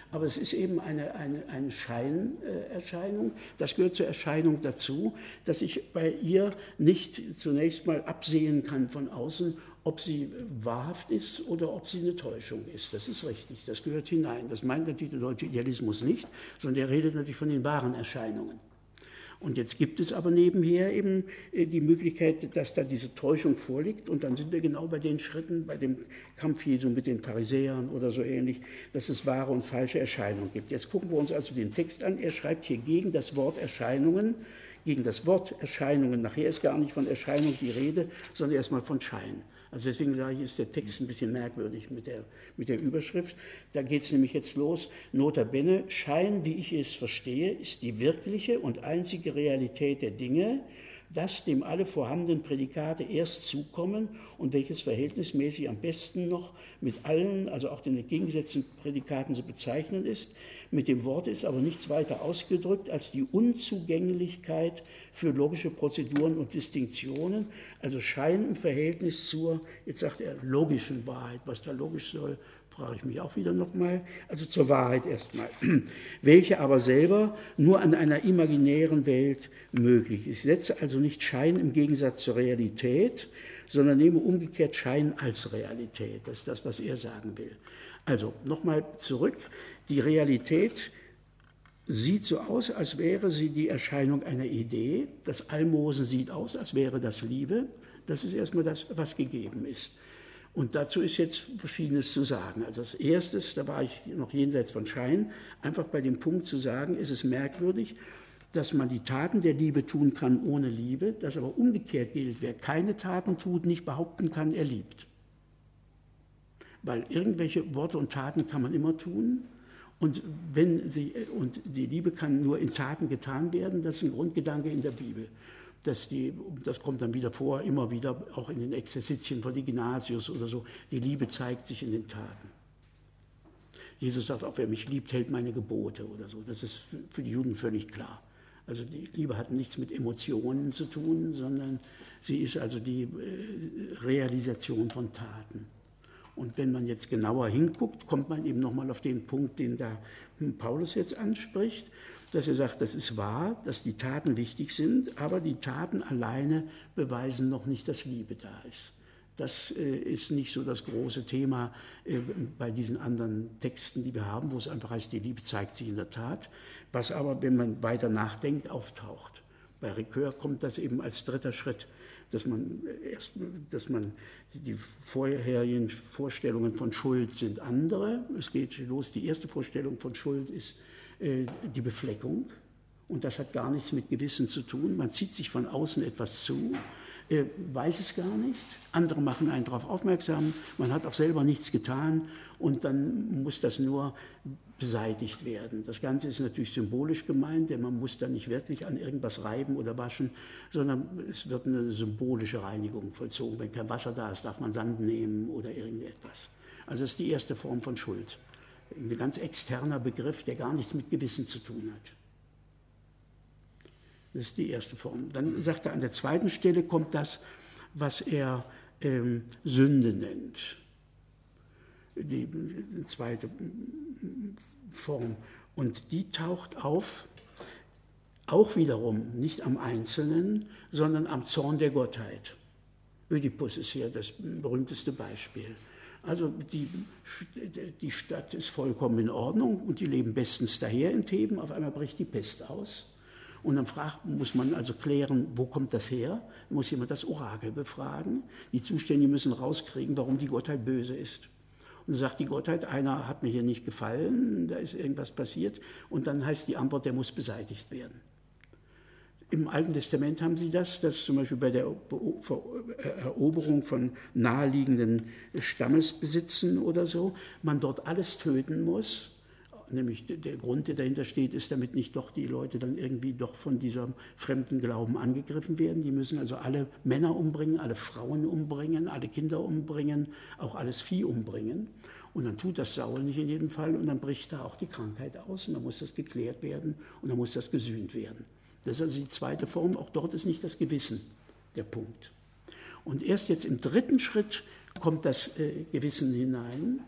Aber es ist eben eine, eine, eine Scheinerscheinung. Das gehört zur Erscheinung dazu, dass ich bei ihr nicht zunächst mal absehen kann von außen, ob sie wahrhaft ist oder ob sie eine Täuschung ist. Das ist richtig, das gehört hinein. Das meint natürlich der deutsche Idealismus nicht, sondern der redet natürlich von den wahren Erscheinungen. Und jetzt gibt es aber nebenher eben die Möglichkeit, dass da diese Täuschung vorliegt, und dann sind wir genau bei den Schritten, bei dem Kampf Jesu mit den Pharisäern oder so ähnlich, dass es wahre und falsche Erscheinungen gibt. Jetzt gucken wir uns also den Text an. Er schreibt hier gegen das Wort Erscheinungen, gegen das Wort Erscheinungen. Nachher ist gar nicht von Erscheinung die Rede, sondern erstmal von Schein. Also deswegen sage ich, ist der Text ein bisschen merkwürdig mit der, mit der Überschrift. Da geht es nämlich jetzt los. Nota bene, Schein, wie ich es verstehe, ist die wirkliche und einzige Realität der Dinge, dass dem alle vorhandenen Prädikate erst zukommen und welches verhältnismäßig am besten noch mit allen, also auch den entgegengesetzten Prädikaten zu bezeichnen ist. Mit dem Wort ist aber nichts weiter ausgedrückt als die Unzugänglichkeit für logische Prozeduren und Distinktionen, also Schein im Verhältnis zur, jetzt sagt er, logischen Wahrheit. Was da logisch soll, frage ich mich auch wieder nochmal, also zur Wahrheit erstmal, welche aber selber nur an einer imaginären Welt möglich ist. Ich setze also nicht Schein im Gegensatz zur Realität, sondern nehme umgekehrt Schein als Realität. Das ist das, was er sagen will. Also nochmal zurück, die Realität sieht so aus, als wäre sie die Erscheinung einer Idee. Das Almosen sieht aus, als wäre das Liebe. Das ist erstmal das, was gegeben ist. Und dazu ist jetzt Verschiedenes zu sagen. Also als erstes, da war ich noch jenseits von Schein, einfach bei dem Punkt zu sagen, ist es merkwürdig, dass man die Taten der Liebe tun kann ohne Liebe, dass aber umgekehrt gilt, wer keine Taten tut, nicht behaupten kann, er liebt. Weil irgendwelche Worte und Taten kann man immer tun, und, wenn sie, und die Liebe kann nur in Taten getan werden, das ist ein Grundgedanke in der Bibel. Dass die, das kommt dann wieder vor, immer wieder, auch in den Exerzitien von Ignatius oder so, die Liebe zeigt sich in den Taten. Jesus sagt auch, wer mich liebt, hält meine Gebote oder so. Das ist für die Juden völlig klar. Also die Liebe hat nichts mit Emotionen zu tun, sondern sie ist also die Realisation von Taten. Und wenn man jetzt genauer hinguckt, kommt man eben nochmal auf den Punkt, den da Paulus jetzt anspricht, dass er sagt, das ist wahr, dass die Taten wichtig sind, aber die Taten alleine beweisen noch nicht, dass Liebe da ist. Das äh, ist nicht so das große Thema äh, bei diesen anderen Texten, die wir haben, wo es einfach heißt, die Liebe zeigt sich in der Tat, was aber, wenn man weiter nachdenkt, auftaucht. Bei Ricoeur kommt das eben als dritter Schritt, dass man, erst, dass man die vorherigen Vorstellungen von Schuld sind andere. Es geht los, die erste Vorstellung von Schuld ist äh, die Befleckung, und das hat gar nichts mit Gewissen zu tun. Man zieht sich von außen etwas zu, äh, weiß es gar nicht, andere machen einen darauf aufmerksam, man hat auch selber nichts getan, und dann muss das nur beseitigt werden. Das Ganze ist natürlich symbolisch gemeint, denn man muss da nicht wirklich an irgendwas reiben oder waschen, sondern es wird eine symbolische Reinigung vollzogen. Wenn kein Wasser da ist, darf man Sand nehmen oder irgendetwas. Also das ist die erste Form von Schuld. Ein ganz externer Begriff, der gar nichts mit Gewissen zu tun hat. Das ist die erste Form. Dann sagt er, an der zweiten Stelle kommt das, was er ähm, Sünde nennt. Die, die zweite Form. Und die taucht auf, auch wiederum nicht am Einzelnen, sondern am Zorn der Gottheit. Ödipus ist hier das berühmteste Beispiel. Also die, die Stadt ist vollkommen in Ordnung und die leben bestens daher in Theben. Auf einmal bricht die Pest aus. Und dann fragt, muss man also klären, wo kommt das her? Da muss jemand das Orakel befragen. Die Zuständigen müssen rauskriegen, warum die Gottheit böse ist. Und dann sagt die Gottheit, einer hat mir hier nicht gefallen, da ist irgendwas passiert. Und dann heißt die Antwort, der muss beseitigt werden. Im Alten Testament haben sie das, dass zum Beispiel bei der Eroberung von naheliegenden Stammesbesitzen oder so, man dort alles töten muss. Nämlich der Grund, der dahinter steht, ist, damit nicht doch die Leute dann irgendwie doch von diesem fremden Glauben angegriffen werden. Die müssen also alle Männer umbringen, alle Frauen umbringen, alle Kinder umbringen, auch alles Vieh umbringen. Und dann tut das Saul nicht in jedem Fall und dann bricht da auch die Krankheit aus und dann muss das geklärt werden und dann muss das gesühnt werden. Das ist also die zweite Form, auch dort ist nicht das Gewissen der Punkt. Und erst jetzt im dritten Schritt kommt das äh, Gewissen hinein,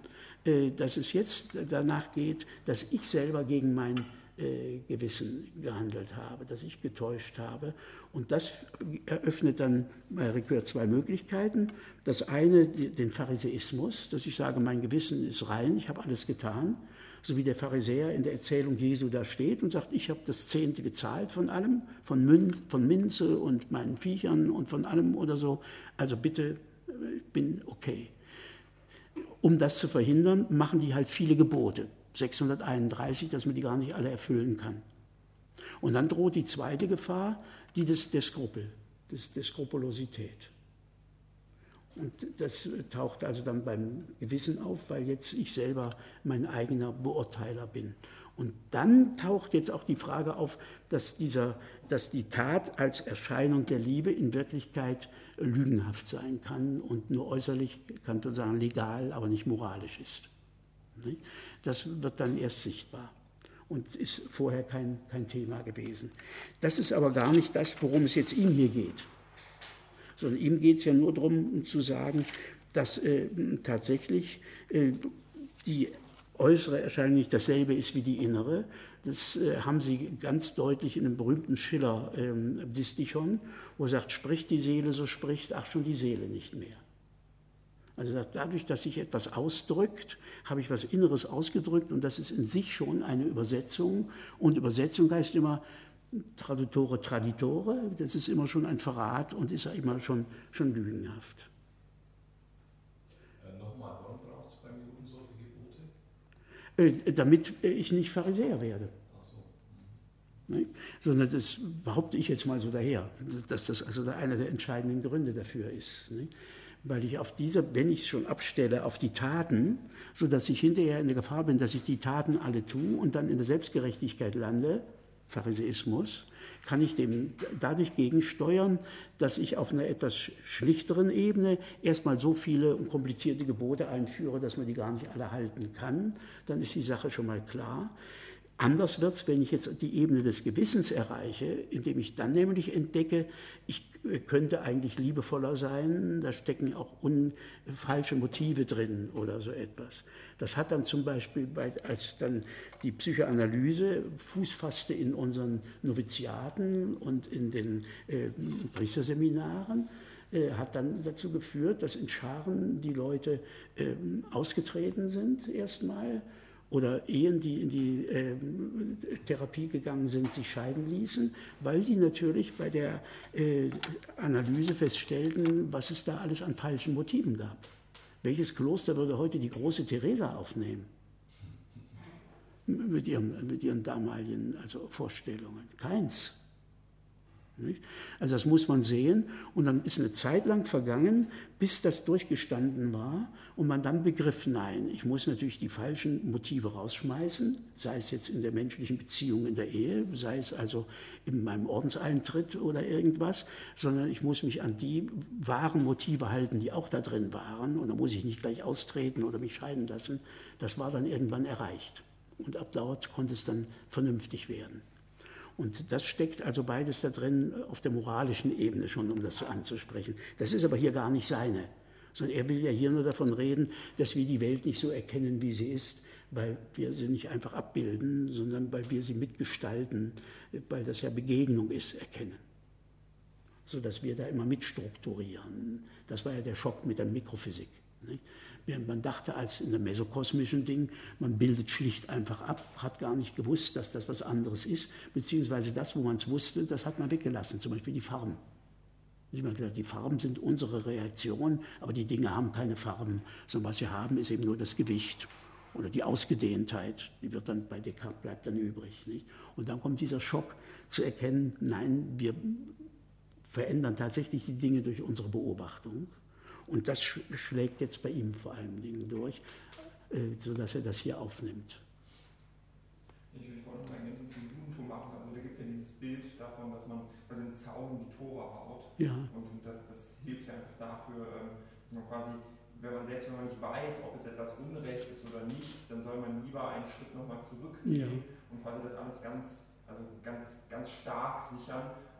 dass es jetzt danach geht, dass ich selber gegen mein Gewissen gehandelt habe, dass ich getäuscht habe. Und das eröffnet dann bei Ricoeur zwei Möglichkeiten. Das eine, den Pharisäismus, dass ich sage, mein Gewissen ist rein, ich habe alles getan, so wie der Pharisäer in der Erzählung Jesu da steht und sagt, ich habe das Zehnte gezahlt von allem, von, Münz, von Minze und meinen Viechern und von allem oder so, also bitte, ich bin okay. Um das zu verhindern, machen die halt viele Gebote. sechshunderteinunddreißig, dass man die gar nicht alle erfüllen kann. Und dann droht die zweite Gefahr, die des, der Skrupel, des, der Skrupulosität. Und das taucht also dann beim Gewissen auf, weil jetzt ich selber mein eigener Beurteiler bin. Und dann taucht jetzt auch die Frage auf, dass, dieser, dass die Tat als Erscheinung der Liebe in Wirklichkeit lügenhaft sein kann und nur äußerlich, kann man sagen, legal, aber nicht moralisch ist. Das wird dann erst sichtbar und ist vorher kein, kein Thema gewesen. Das ist aber gar nicht das, worum es jetzt ihm hier geht. Sondern ihm geht es ja nur darum, zu sagen, dass äh, tatsächlich äh, die äußere Erscheinung nicht dasselbe ist wie die innere. Das äh, haben Sie ganz deutlich in einem berühmten Schiller-Distichon, ähm, wo er sagt, spricht die Seele, so spricht, ach schon die Seele nicht mehr. Also dadurch, dass sich etwas ausdrückt, habe ich was Inneres ausgedrückt und das ist in sich schon eine Übersetzung. Und Übersetzung heißt immer Tradutore, Traditore, das ist immer schon ein Verrat und ist ja immer schon, schon lügenhaft. Äh, Nochmal, warum braucht es beim Juden solche Gebote? Äh, damit ich nicht Pharisäer werde. Ach so. Ne? Sondern das behaupte ich jetzt mal so daher, dass das also einer der entscheidenden Gründe dafür ist. Ne? Weil ich auf dieser, wenn ich es schon abstelle, auf die Taten, sodass ich hinterher in der Gefahr bin, dass ich die Taten alle tue und dann in der Selbstgerechtigkeit lande, Pharisäismus, kann ich dem dadurch gegensteuern, dass ich auf einer etwas schlichteren Ebene erstmal so viele und komplizierte Gebote einführe, dass man die gar nicht alle halten kann. Dann ist die Sache schon mal klar. Anders wird es, wenn ich jetzt die Ebene des Gewissens erreiche, indem ich dann nämlich entdecke, ich könnte eigentlich liebevoller sein, da stecken auch un, falsche Motive drin oder so etwas. Das hat dann zum Beispiel, bei, als dann die Psychoanalyse Fuß fasste in unseren Noviziaten und in den äh, Priesterseminaren, äh, hat dann dazu geführt, dass in Scharen die Leute äh, ausgetreten sind erstmal, oder Ehen, die in die äh, Therapie gegangen sind, sich scheiden ließen, weil die natürlich bei der äh, Analyse feststellten, was es da alles an falschen Motiven gab. Welches Kloster würde heute die große Theresa aufnehmen? Mit ihren, mit ihren damaligen also Vorstellungen? Keins. Nicht? Also das muss man sehen und dann ist eine Zeit lang vergangen, bis das durchgestanden war und man dann begriff, nein, ich muss natürlich die falschen Motive rausschmeißen, sei es jetzt in der menschlichen Beziehung in der Ehe, sei es also in meinem Ordenseintritt oder irgendwas, sondern ich muss mich an die wahren Motive halten, die auch da drin waren und da muss ich nicht gleich austreten oder mich scheiden lassen. Das war dann irgendwann erreicht und ab dort konnte es dann vernünftig werden. Und das steckt also beides da drin auf der moralischen Ebene schon, um das so anzusprechen. Das ist aber hier gar nicht seine, sondern er will ja hier nur davon reden, dass wir die Welt nicht so erkennen, wie sie ist, weil wir sie nicht einfach abbilden, sondern weil wir sie mitgestalten, weil das ja Begegnung ist, erkennen. Sodass wir da immer mitstrukturieren. Das war ja der Schock mit der Mikrophysik. Nicht? Während man dachte, als in dem mesokosmischen Ding, man bildet schlicht einfach ab, hat gar nicht gewusst, dass das was anderes ist, beziehungsweise das, wo man es wusste, das hat man weggelassen, zum Beispiel die Farben. Ich habe gesagt, die Farben sind unsere Reaktion, aber die Dinge haben keine Farben, sondern was sie haben, ist eben nur das Gewicht oder die Ausgedehntheit, die wird dann bei Descartes, bleibt dann übrig. Nicht? Und dann kommt dieser Schock zu erkennen, nein, wir verändern tatsächlich die Dinge durch unsere Beobachtung. Und das schlägt jetzt bei ihm vor allen Dingen durch, sodass er das hier aufnimmt. Ich will vorhin noch eine Ergänzung zum Judentum machen. Also da gibt es ja dieses Bild davon, dass man also einen Zaun die Tore baut. Ja. Und das, das hilft ja einfach dafür, dass man quasi, wenn man selbst wenn man nicht weiß, ob es etwas Unrecht ist oder nicht, dann soll man lieber einen Schritt nochmal zurückgehen Ja. und quasi das alles ganz, also ganz, ganz stark sichern,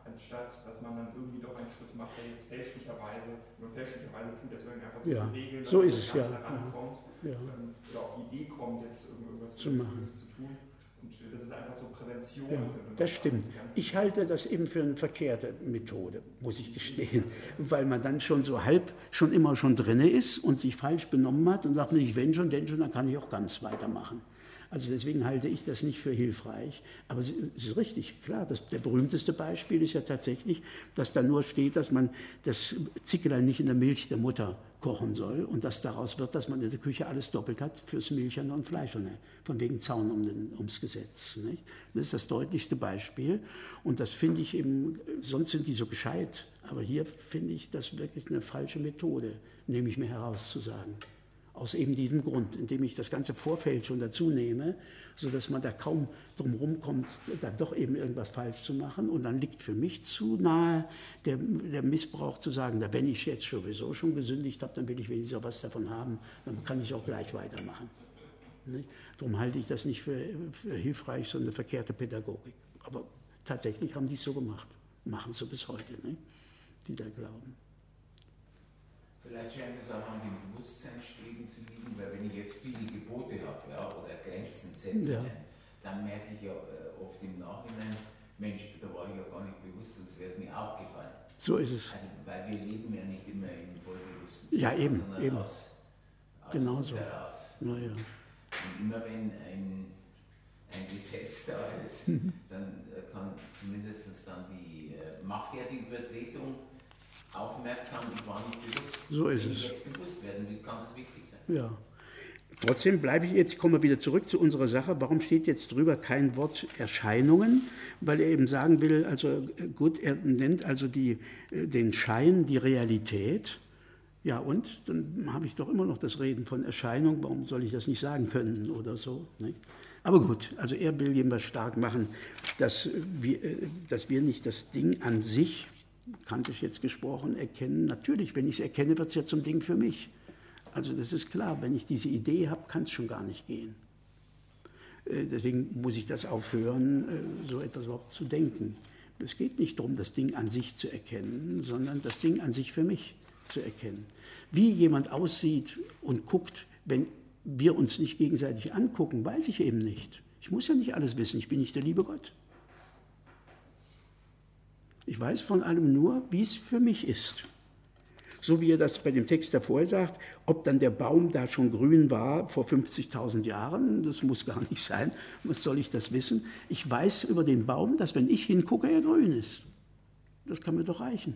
anstatt dass man dann irgendwie doch einen Schritt macht, der jetzt fälschlicherweise, wenn man fälschlicherweise tut, dass man einfach so ja. Regeln, so ist es, ja. herankommt, ja. ähm, oder auf die Idee kommt, jetzt irgendwas zu machen. zu tun. Und das ist einfach so Prävention. Ja, das stimmt. Ich halte das eben für eine verkehrte Methode, muss ich gestehen, weil man dann schon so halb, schon immer schon drinne ist und sich falsch benommen hat und sagt, nicht wenn schon, denn schon, dann kann ich auch ganz weitermachen. Also deswegen halte ich das nicht für hilfreich. Aber es ist richtig, klar, das, der berühmteste Beispiel ist ja tatsächlich, dass da nur steht, dass man das Zickelein nicht in der Milch der Mutter kochen soll und dass daraus wird, dass man in der Küche alles doppelt hat fürs Milcherne und Fleischerne, von wegen Zaun um den, ums Gesetz. Nicht? Das ist das deutlichste Beispiel und das finde ich eben, sonst sind die so gescheit, aber hier finde ich das wirklich eine falsche Methode, nehme ich mir heraus zu sagen. Aus eben diesem Grund, indem ich das ganze Vorfeld schon dazu nehme, sodass man da kaum drum rumkommt, dann doch eben irgendwas falsch zu machen. Und dann liegt für mich zu nahe der, der Missbrauch zu sagen, da wenn ich jetzt sowieso schon gesündigt habe, dann will ich wenigstens auch was davon haben, dann kann ich auch gleich weitermachen. Nicht? Darum halte ich das nicht für, für hilfreich, sondern eine verkehrte Pädagogik. Aber tatsächlich haben die es so gemacht, machen sie bis heute, nicht? Die da glauben. Vielleicht scheint es auch an den Bewusstseinsstreben zu liegen, weil wenn ich jetzt viele Gebote habe, ja, oder Grenzen setze, ja. dann merke ich ja äh, oft im Nachhinein, Mensch, da war ich ja gar nicht bewusst, sonst wäre es mir aufgefallen. So ist es. Also, weil wir leben ja nicht immer im vollbewussten Zustand, ja, eben, sondern eben. aus, aus genau uns so. heraus. Ja, ja. Und immer wenn ein, ein Gesetz da ist, dann äh, kann zumindest dann die äh, Macht ja die Übertretung aufmerksam, ich war nicht bewusst. So ist Wenn es. ich jetzt bewusst werden will, kann das wichtig sein. Ja. Trotzdem bleibe ich jetzt, kommen wir wieder zurück zu unserer Sache. Warum steht jetzt drüber kein Wort Erscheinungen? Weil er eben sagen will, also gut, er nennt also die, den Schein, die Realität. Ja und? Dann habe ich doch immer noch das Reden von Erscheinung. Warum soll ich das nicht sagen können oder so? Nicht? Aber gut, also er will jedenfalls stark machen, dass wir, dass wir nicht das Ding an sich, kantisch jetzt gesprochen, erkennen. Natürlich, wenn ich es erkenne, wird es ja zum Ding für mich. Also das ist klar, wenn ich diese Idee habe, kann es schon gar nicht gehen. Deswegen muss ich das aufhören, so etwas überhaupt zu denken. Es geht nicht darum, das Ding an sich zu erkennen, sondern das Ding an sich für mich zu erkennen. Wie jemand aussieht und guckt, wenn wir uns nicht gegenseitig angucken, weiß ich eben nicht. Ich muss ja nicht alles wissen, ich bin nicht der liebe Gott. Ich weiß von allem nur, wie es für mich ist. So wie er das bei dem Text davor sagt, ob dann der Baum da schon grün war vor fünfzigtausend Jahren, das muss gar nicht sein. Was soll ich das wissen? Ich weiß über den Baum, dass wenn ich hingucke, er grün ist. Das kann mir doch reichen.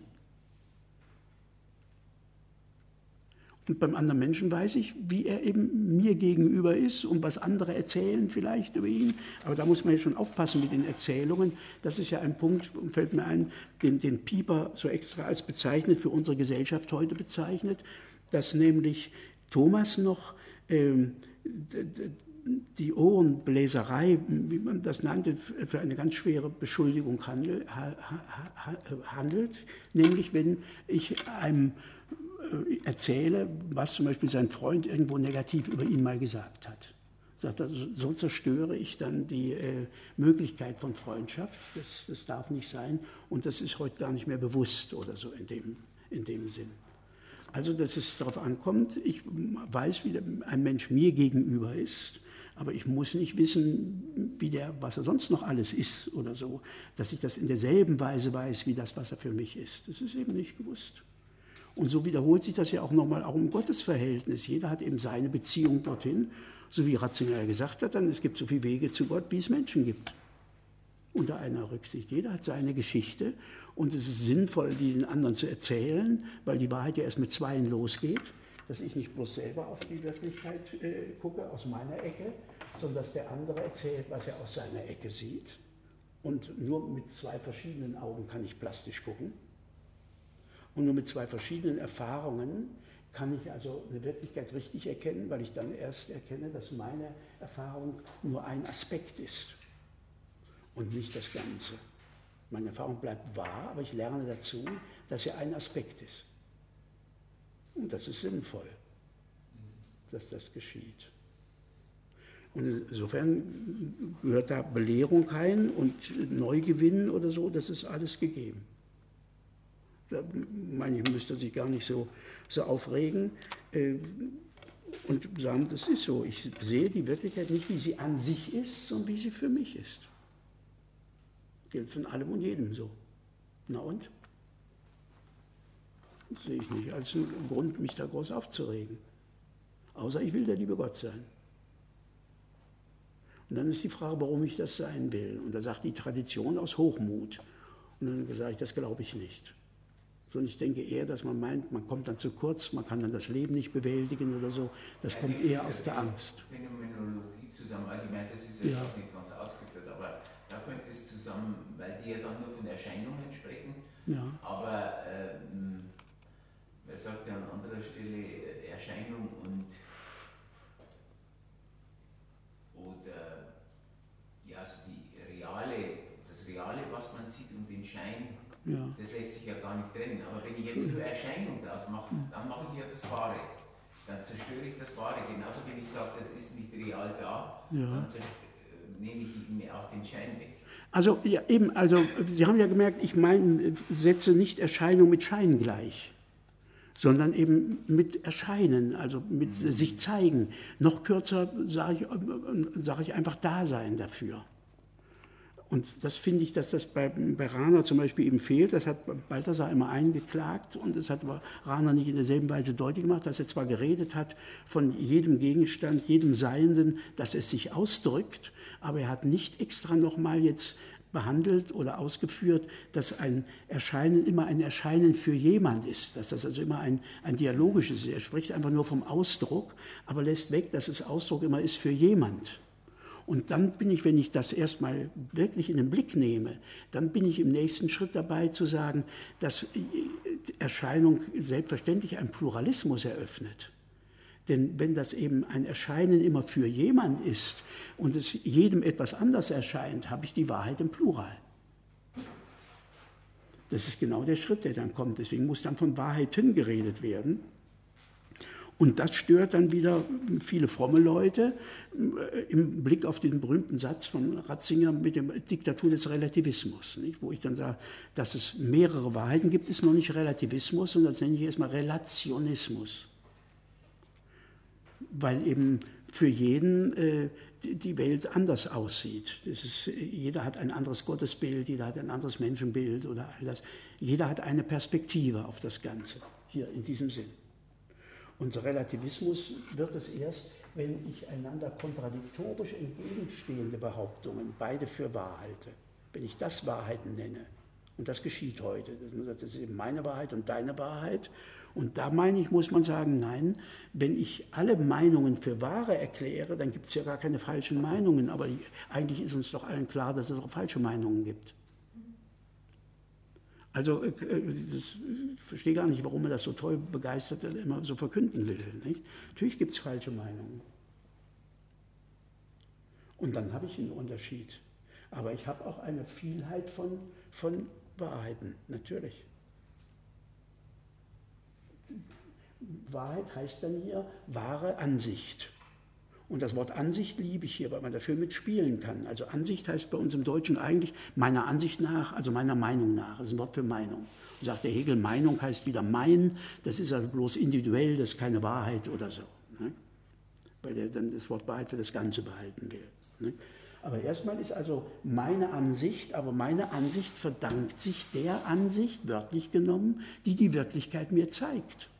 Und beim anderen Menschen weiß ich, wie er eben mir gegenüber ist und was andere erzählen vielleicht über ihn. Aber da muss man ja schon aufpassen mit den Erzählungen. Das ist ja ein Punkt, fällt mir ein, den, den Pieper so extra als bezeichnet, für unsere Gesellschaft heute bezeichnet, dass nämlich Thomas noch ähm, die Ohrenbläserei, wie man das nannte, für eine ganz schwere Beschuldigung handelt, handelt. Nämlich wenn ich einem erzähle, was zum Beispiel sein Freund irgendwo negativ über ihn mal gesagt hat. Sagt er, so zerstöre ich dann die äh, Möglichkeit von Freundschaft. Das, das darf nicht sein und das ist heute gar nicht mehr bewusst oder so in dem, in dem Sinn. Also, dass es darauf ankommt, ich weiß, wie ein Mensch mir gegenüber ist, aber ich muss nicht wissen, wie der, was er sonst noch alles ist oder so, dass ich das in derselben Weise weiß, wie das, was er für mich ist. Das ist eben nicht gewusst. Und so wiederholt sich das ja auch nochmal auch im Gottesverhältnis. Jeder hat eben seine Beziehung dorthin, so wie Ratzinger gesagt hat, dann es gibt so viele Wege zu Gott, wie es Menschen gibt. Unter einer Rücksicht. Jeder hat seine Geschichte und es ist sinnvoll, die den anderen zu erzählen, weil die Wahrheit ja erst mit Zweien losgeht, dass ich nicht bloß selber auf die Wirklichkeit äh, gucke, aus meiner Ecke, sondern dass der andere erzählt, was er aus seiner Ecke sieht. Und nur mit zwei verschiedenen Augen kann ich plastisch gucken. Und nur mit zwei verschiedenen Erfahrungen kann ich also eine Wirklichkeit richtig erkennen, weil ich dann erst erkenne, dass meine Erfahrung nur ein Aspekt ist und nicht das Ganze. Meine Erfahrung bleibt wahr, aber ich lerne dazu, dass sie ein Aspekt ist. Und das ist sinnvoll, dass das geschieht. Und insofern gehört da Belehrung rein und Neugewinn oder so, das ist alles gegeben. Da meine ich, müsste sich gar nicht so, so aufregen äh, und sagen, das ist so. Ich sehe die Wirklichkeit nicht, wie sie an sich ist, sondern wie sie für mich ist. Gilt von allem und jedem so. Na und? Das sehe ich nicht als einen Grund, mich da groß aufzuregen. Außer ich will der liebe Gott sein. Und dann ist die Frage, warum ich das sein will. Und da sagt die Tradition aus Hochmut. Und dann sage ich, das glaube ich nicht. Sondern ich denke eher, dass man meint, man kommt dann zu kurz, man kann dann das Leben nicht bewältigen oder so. Das ja, kommt eher aus der Angst. Phänomenologie zusammen, also ich meine, das ist jetzt ja nicht ganz ausgeführt, aber da könnte es zusammen, weil die ja dann nur von Erscheinungen sprechen, ja. aber ähm, wer sagt ja an anderer Stelle Erscheinung und oder ja, also die reale, das Reale, was man sieht und den Schein, ja. Das lässt sich ja gar nicht trennen. Aber wenn ich jetzt nur Erscheinung draus mache, dann mache ich ja das Wahre. Dann zerstöre ich das Wahre. Genauso wenn ich sage, das ist nicht real da, ja. Dann nehme ich mir auch den Schein weg. Also ja, eben, also Sie haben ja gemerkt, ich meine, setze nicht Erscheinung mit Schein gleich, sondern eben mit Erscheinen, also mit mhm. sich zeigen. Noch kürzer sage ich, sage ich einfach Dasein dafür. Und das finde ich, dass das bei, bei Rahner zum Beispiel eben fehlt. Das hat Balthasar immer eingeklagt und das hat aber Rahner nicht in derselben Weise deutlich gemacht, dass er zwar geredet hat von jedem Gegenstand, jedem Seienden, dass es sich ausdrückt, aber er hat nicht extra nochmal jetzt behandelt oder ausgeführt, dass ein Erscheinen immer ein Erscheinen für jemand ist, dass das also immer ein, ein dialogisches ist. Er spricht einfach nur vom Ausdruck, aber lässt weg, dass es Ausdruck immer ist für jemand. Und dann bin ich, wenn ich das erstmal wirklich in den Blick nehme, dann bin ich im nächsten Schritt dabei zu sagen, dass Erscheinung selbstverständlich einen Pluralismus eröffnet. Denn wenn das eben ein Erscheinen immer für jemand ist und es jedem etwas anders erscheint, habe ich die Wahrheit im Plural. Das ist genau der Schritt, der dann kommt. Deswegen muss dann von Wahrheiten geredet werden. Und das stört dann wieder viele fromme Leute im Blick auf den berühmten Satz von Ratzinger mit der Diktatur des Relativismus, nicht? Wo ich dann sage, dass es mehrere Wahrheiten gibt, ist noch nicht Relativismus, sondern das nenne ich erstmal Relationismus. Weil eben für jeden äh, die Welt anders aussieht. Das ist, jeder hat ein anderes Gottesbild, jeder hat ein anderes Menschenbild oder all das. Jeder hat eine Perspektive auf das Ganze, hier in diesem Sinn. Und Relativismus wird es erst, wenn ich einander kontradiktorisch entgegenstehende Behauptungen beide für wahr halte. Wenn ich das Wahrheiten nenne. Und das geschieht heute. Das ist eben meine Wahrheit und deine Wahrheit. Und da meine ich, muss man sagen, nein, wenn ich alle Meinungen für wahre erkläre, dann gibt es ja gar keine falschen Meinungen. Aber eigentlich ist uns doch allen klar, dass es auch falsche Meinungen gibt. Also das, ich verstehe gar nicht, warum er das so toll begeistert immer so verkünden will. Nicht? Natürlich gibt es falsche Meinungen. Und dann habe ich einen Unterschied. Aber ich habe auch eine Vielheit von, von Wahrheiten, natürlich. Wahrheit heißt dann hier wahre Ansicht. Und das Wort Ansicht liebe ich hier, weil man da schön mitspielen kann. Also Ansicht heißt bei uns im Deutschen eigentlich meiner Ansicht nach, also meiner Meinung nach. Das ist ein Wort für Meinung. Und sagt der Hegel, Meinung heißt wieder mein, das ist also bloß individuell, das ist keine Wahrheit oder so. Ne? Weil er dann das Wort Wahrheit für das Ganze behalten will. Ne? Aber erstmal ist also meine Ansicht, aber meine Ansicht verdankt sich der Ansicht, wörtlich genommen, die die Wirklichkeit mir zeigt.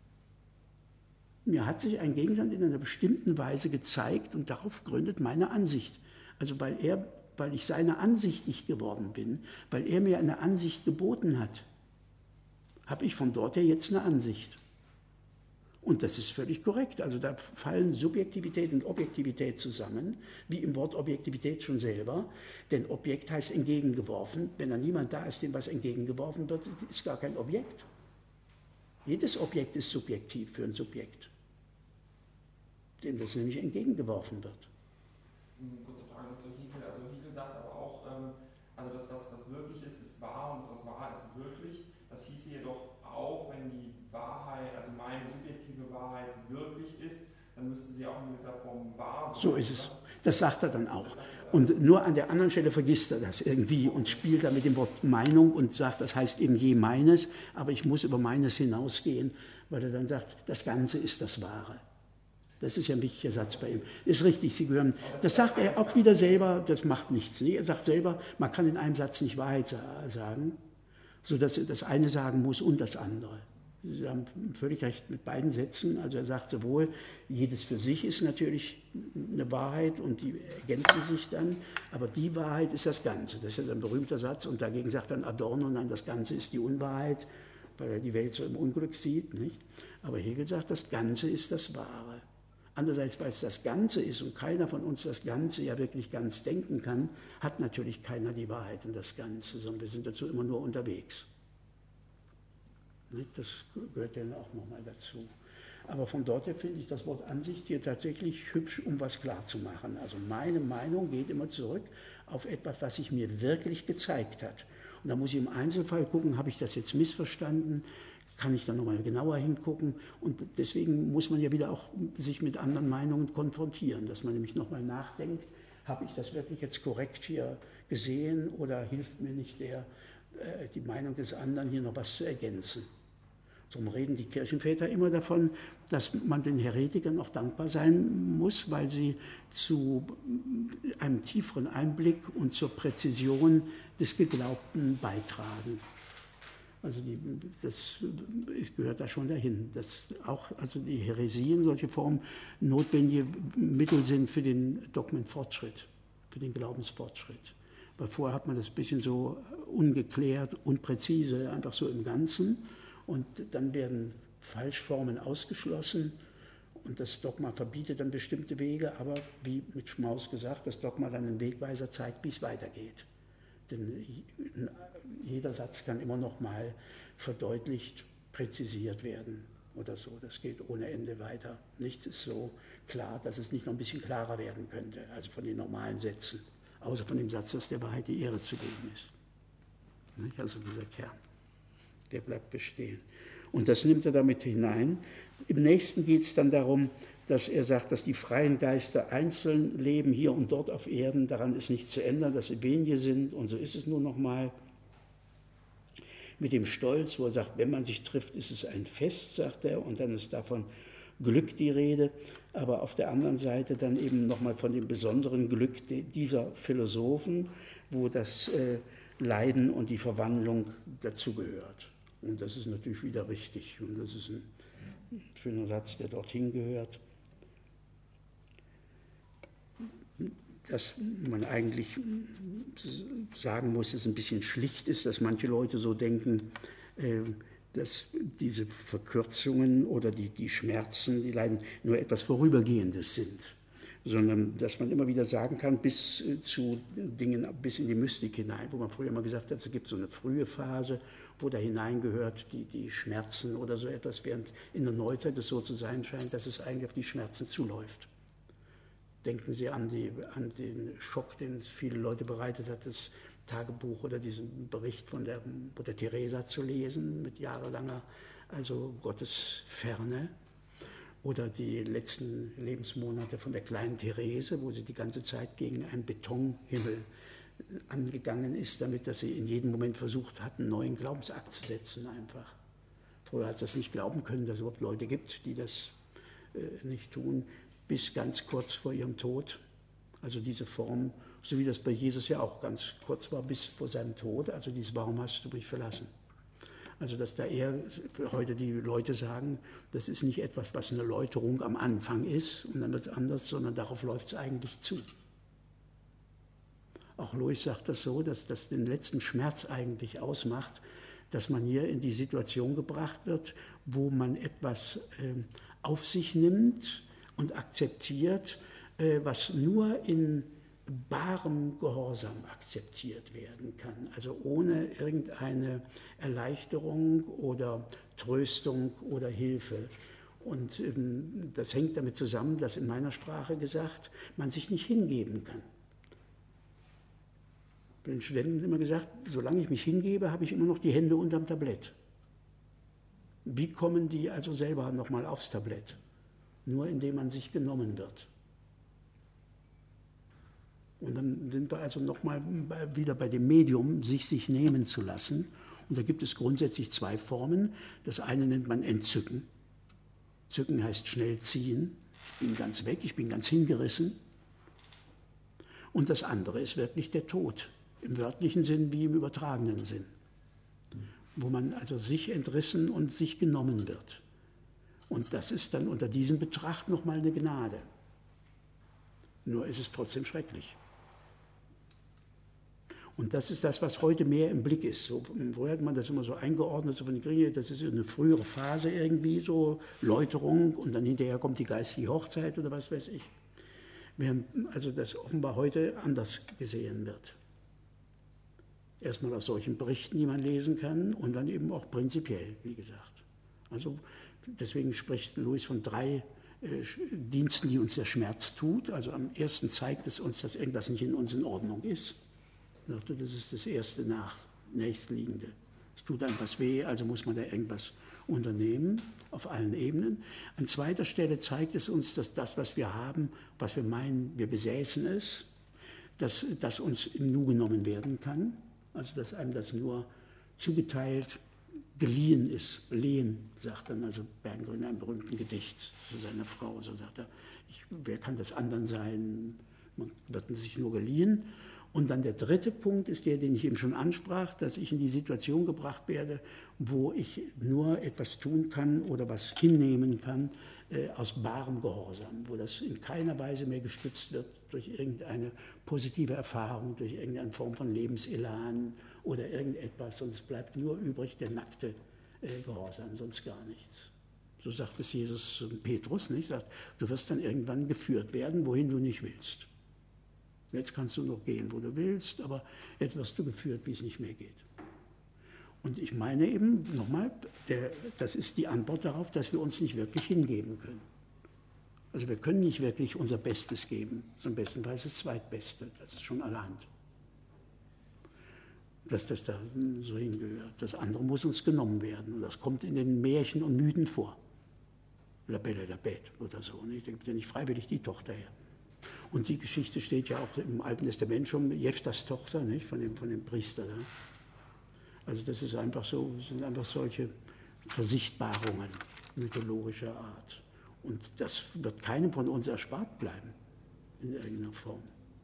Mir hat sich ein Gegenstand in einer bestimmten Weise gezeigt und darauf gründet meine Ansicht. Also weil, er, weil ich seiner ansichtig geworden bin, weil er mir eine Ansicht geboten hat, habe ich von dort her jetzt eine Ansicht. Und das ist völlig korrekt. Also da fallen Subjektivität und Objektivität zusammen, wie im Wort Objektivität schon selber. Denn Objekt heißt entgegengeworfen. Wenn da niemand da ist, dem was entgegengeworfen wird, ist gar kein Objekt. Jedes Objekt ist subjektiv für ein Subjekt, dem das nämlich entgegengeworfen wird. Eine kurze Frage zu Hegel. Also Hegel sagt aber auch, ähm, also das, was, was wirklich ist, ist wahr und das, was wahr ist, wirklich. Das hieße jedoch auch, wenn die Wahrheit, also meine subjektive Wahrheit wirklich ist, dann müsste sie auch in gewisser Form wahr sein. So ist es. Das sagt er dann auch. Und nur an der anderen Stelle vergisst er das irgendwie und spielt dann mit dem Wort Meinung und sagt, das heißt eben je meines, aber ich muss über meines hinausgehen, weil er dann sagt, das Ganze ist das Wahre. Das ist ja ein wichtiger Satz bei ihm. Ist richtig, Sie gehören, das sagt er auch wieder selber, das macht nichts. Nee, er sagt selber, man kann in einem Satz nicht Wahrheit sagen, sodass er das eine sagen muss und das andere. Sie haben völlig recht mit beiden Sätzen. Also er sagt sowohl, jedes für sich ist natürlich eine Wahrheit und die ergänzen sich dann, aber die Wahrheit ist das Ganze. Das ist ja ein berühmter Satz und dagegen sagt dann Adorno, nein, das Ganze ist die Unwahrheit, weil er die Welt so im Unglück sieht. Nicht? Aber Hegel sagt, das Ganze ist das Wahre. Andererseits, weil es das Ganze ist und keiner von uns das Ganze ja wirklich ganz denken kann, hat natürlich keiner die Wahrheit in das Ganze, sondern wir sind dazu immer nur unterwegs. Das gehört ja auch nochmal dazu. Aber von dort her finde ich das Wort Ansicht hier tatsächlich hübsch, um was klarzumachen. Also meine Meinung geht immer zurück auf etwas, was sich mir wirklich gezeigt hat. Und da muss ich im Einzelfall gucken, habe ich das jetzt missverstanden? Kann ich da nochmal genauer hingucken? Und deswegen muss man ja wieder auch sich mit anderen Meinungen konfrontieren, dass man nämlich nochmal nachdenkt, habe ich das wirklich jetzt korrekt hier gesehen oder hilft mir nicht der, äh, die Meinung des anderen hier noch was zu ergänzen? Darum reden die Kirchenväter immer davon, dass man den Heretikern auch dankbar sein muss, weil sie zu einem tieferen Einblick und zur Präzision des Geglaubten beitragen. Also die, das gehört da schon dahin, dass auch also die Häresien, solche Formen, notwendige Mittel sind für den Dogmenfortschritt, für den Glaubensfortschritt. Weil vorher hat man das ein bisschen so ungeklärt, unpräzise, einfach so im Ganzen. Und dann werden Falschformen ausgeschlossen und das Dogma verbietet dann bestimmte Wege, aber wie mit Schmaus gesagt, das Dogma dann einen Wegweiser zeigt, wie es weitergeht. Denn jeder Satz kann immer noch mal verdeutlicht, präzisiert werden oder so. Das geht ohne Ende weiter. Nichts ist so klar, dass es nicht noch ein bisschen klarer werden könnte, also von den normalen Sätzen, außer von dem Satz, dass der Wahrheit die Ehre zu geben ist. Also dieser Kern. Der bleibt bestehen. Und das nimmt er damit hinein. Im nächsten geht es dann darum, dass er sagt, dass die freien Geister einzeln leben, hier und dort auf Erden, daran ist nichts zu ändern, dass sie wenige sind und so ist es nur noch mal. Mit dem Stolz, wo er sagt, wenn man sich trifft, ist es ein Fest, sagt er, und dann ist davon Glück die Rede, aber auf der anderen Seite dann eben noch mal von dem besonderen Glück dieser Philosophen, wo das äh, Leiden und die Verwandlung dazugehört. Und das ist natürlich wieder richtig. Und das ist ein schöner Satz, der dorthin gehört. Dass man eigentlich sagen muss, dass es ein bisschen schlicht ist, dass manche Leute so denken, dass diese Verkürzungen oder die, die Schmerzen, die Leiden nur etwas Vorübergehendes sind. Sondern dass man immer wieder sagen kann, bis zu Dingen, bis in die Mystik hinein, wo man früher immer gesagt hat, es gibt so eine frühe Phase, wo da hineingehört die, die Schmerzen oder so etwas, während in der Neuzeit es so zu sein scheint, dass es eigentlich auf die Schmerzen zuläuft. Denken Sie an, die, an den Schock, den viele Leute bereitet hat, das Tagebuch oder diesen Bericht von der Mutter Teresa zu lesen, mit jahrelanger, also Gottes Ferne. Oder die letzten Lebensmonate von der kleinen Therese, wo sie die ganze Zeit gegen einen Betonhimmel angegangen ist, damit dass sie in jedem Moment versucht hat, einen neuen Glaubensakt zu setzen einfach. Früher hat sie das nicht glauben können, dass es überhaupt Leute gibt, die das äh, nicht tun, bis ganz kurz vor ihrem Tod. Also diese Form, so wie das bei Jesus ja auch ganz kurz war, bis vor seinem Tod, also dieses Warum hast du mich verlassen? Also dass da eher heute die Leute sagen, das ist nicht etwas, was eine Läuterung am Anfang ist und dann wird es anders, sondern darauf läuft es eigentlich zu. Auch Louis sagt das so, dass das den letzten Schmerz eigentlich ausmacht, dass man hier in die Situation gebracht wird, wo man etwas äh, auf sich nimmt und akzeptiert, äh, was nur in barem Gehorsam akzeptiert werden kann, also ohne irgendeine Erleichterung oder Tröstung oder Hilfe. Und ähm, das hängt damit zusammen, dass in meiner Sprache gesagt, man sich nicht hingeben kann. Den Studenten immer gesagt, solange ich mich hingebe, habe ich immer noch die Hände unterm Tablett. Wie kommen die also selber nochmal aufs Tablett? Nur indem man sich genommen wird. Und dann sind wir also nochmal wieder bei dem Medium, sich sich nehmen zu lassen. Und da gibt es grundsätzlich zwei Formen. Das eine nennt man Entzücken. Zücken heißt schnell ziehen. Ich bin ganz weg, ich bin ganz hingerissen. Und das andere ist wirklich der Tod, im wörtlichen Sinn wie im übertragenen Sinn, wo man also sich entrissen und sich genommen wird. Und das ist dann unter diesem Betracht nochmal eine Gnade. Nur ist es trotzdem schrecklich. Und das ist das, was heute mehr im Blick ist. So, vorher hat man das immer so eingeordnet, so von den Griechen, das ist eine frühere Phase irgendwie, so Läuterung und dann hinterher kommt die geistige Hochzeit oder was weiß ich. Während also das offenbar heute anders gesehen wird. Erstmal aus solchen Berichten, die man lesen kann und dann eben auch prinzipiell, wie gesagt. Also deswegen spricht Louis von drei äh, Diensten, die uns der Schmerz tut. Also am ersten zeigt es uns, dass irgendwas nicht in uns in Ordnung ist. Das ist das erste nach, nächstliegende. Es tut einem was weh, also muss man da irgendwas unternehmen, auf allen Ebenen. An zweiter Stelle zeigt es uns, dass das, was wir haben, was wir meinen, wir besäßen es, dass das uns im Nu genommen werden kann, also dass einem das nur zugeteilt, geliehen ist. Lehen, sagt dann also Berngren in einem berühmten Gedicht zu seiner Frau, so sagt er, ich, wer kann das anderen sein, man wird sich nur geliehen. Und dann der dritte Punkt ist der, den ich eben schon ansprach, dass ich in die Situation gebracht werde, wo ich nur etwas tun kann oder was hinnehmen kann äh, aus barem Gehorsam, wo das in keiner Weise mehr gestützt wird durch irgendeine positive Erfahrung, durch irgendeine Form von Lebenselan oder irgendetwas, sondern es bleibt nur übrig der nackte äh, Gehorsam, sonst gar nichts. So sagt es Jesus Petrus, nicht? Sagt, du wirst dann irgendwann geführt werden, wohin du nicht willst. Jetzt kannst du noch gehen, wo du willst, aber jetzt wirst du geführt, wie es nicht mehr geht. Und ich meine eben, nochmal, der, das ist die Antwort darauf, dass wir uns nicht wirklich hingeben können. Also wir können nicht wirklich unser Bestes geben, sondern bestenfalls das Zweitbeste, das ist schon allerhand. Dass das da so hingehört. Das andere muss uns genommen werden und das kommt in den Märchen und Mythen vor. La Belle et la Bête oder so. Ich denke ja nicht freiwillig die Tochter her. Und die Geschichte steht ja auch im Alten Testament schon, Jeftas Tochter, nicht? Von, dem, von dem Priester. Ne? Also das ist einfach so, sind einfach solche Versichtbarungen mythologischer Art. Und das wird keinem von uns erspart bleiben, in irgendeiner Form.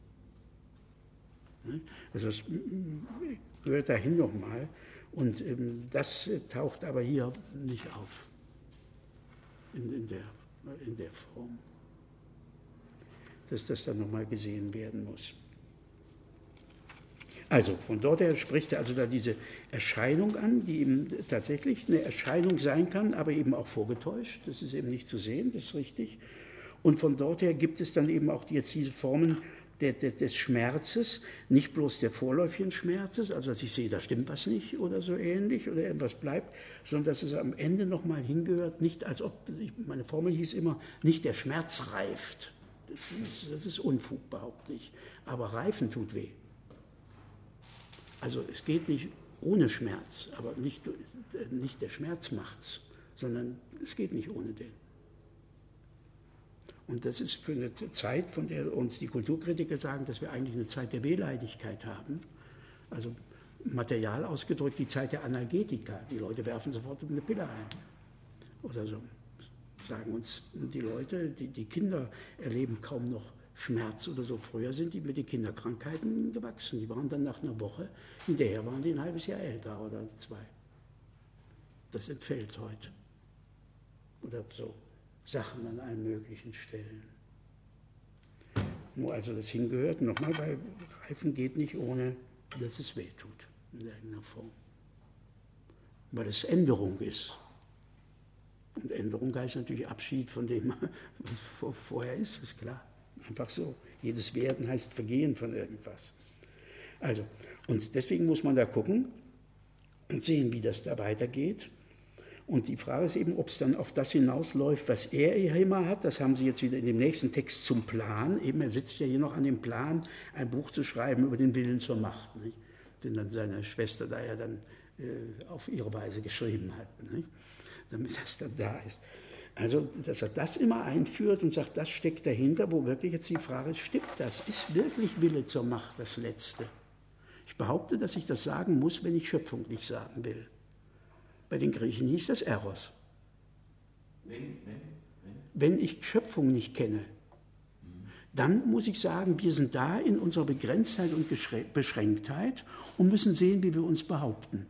Ne? Also das gehört dahin nochmal. Und ähm, das taucht aber hier nicht auf, in, in, der, in der Form, dass das dann nochmal gesehen werden muss. Also von dort her spricht er also da diese Erscheinung an, die eben tatsächlich eine Erscheinung sein kann, aber eben auch vorgetäuscht. Das ist eben nicht zu sehen, das ist richtig. Und von dort her gibt es dann eben auch jetzt diese Formen der, der, des Schmerzes, nicht bloß der vorläufigen Schmerzes, also dass ich sehe, da stimmt was nicht oder so ähnlich oder irgendwas bleibt, sondern dass es am Ende nochmal hingehört, nicht als ob, meine Formel hieß immer, nicht der Schmerz reift. Das ist, das ist Unfug, behaupte ich. Aber Reifen tut weh. Also es geht nicht ohne Schmerz, aber nicht, nicht der Schmerz macht's, sondern es geht nicht ohne den. Und das ist für eine Zeit, von der uns die Kulturkritiker sagen, dass wir eigentlich eine Zeit der Wehleidigkeit haben. Also material ausgedrückt die Zeit der Analgetika. Die Leute werfen sofort eine Pille ein oder so. Sagen uns die Leute, die, die Kinder erleben kaum noch Schmerz oder so. Früher sind die mit den Kinderkrankheiten gewachsen. Die waren dann nach einer Woche, hinterher waren die ein halbes Jahr älter oder zwei. Das entfällt heute. Oder so Sachen an allen möglichen Stellen. Nur also das hingehört, nochmal, weil Reifen geht nicht ohne, dass es weh tut, in irgendeiner Form. Weil es Änderung ist. Und Änderung heißt natürlich Abschied von dem, was vorher ist, ist klar. Einfach so. Jedes Werden heißt Vergehen von irgendwas. Also, und deswegen muss man da gucken und sehen, wie das da weitergeht. Und die Frage ist eben, ob es dann auf das hinausläuft, was er hier immer hat. Das haben Sie jetzt wieder in dem nächsten Text zum Plan. Eben, er sitzt ja hier noch an dem Plan, ein Buch zu schreiben über den Willen zur Macht, nicht? Den dann seine Schwester da ja dann äh, auf ihre Weise geschrieben hat, nicht? Damit das dann da ist. Also, dass er das immer einführt und sagt, das steckt dahinter, wo wirklich jetzt die Frage ist, stimmt das? Ist wirklich Wille zur Macht das Letzte? Ich behaupte, dass ich das sagen muss, wenn ich Schöpfung nicht sagen will. Bei den Griechen hieß das Eros. Wenn, wenn, wenn. Wenn ich Schöpfung nicht kenne, dann muss ich sagen, wir sind da in unserer Begrenztheit und Beschränktheit und müssen sehen, wie wir uns behaupten.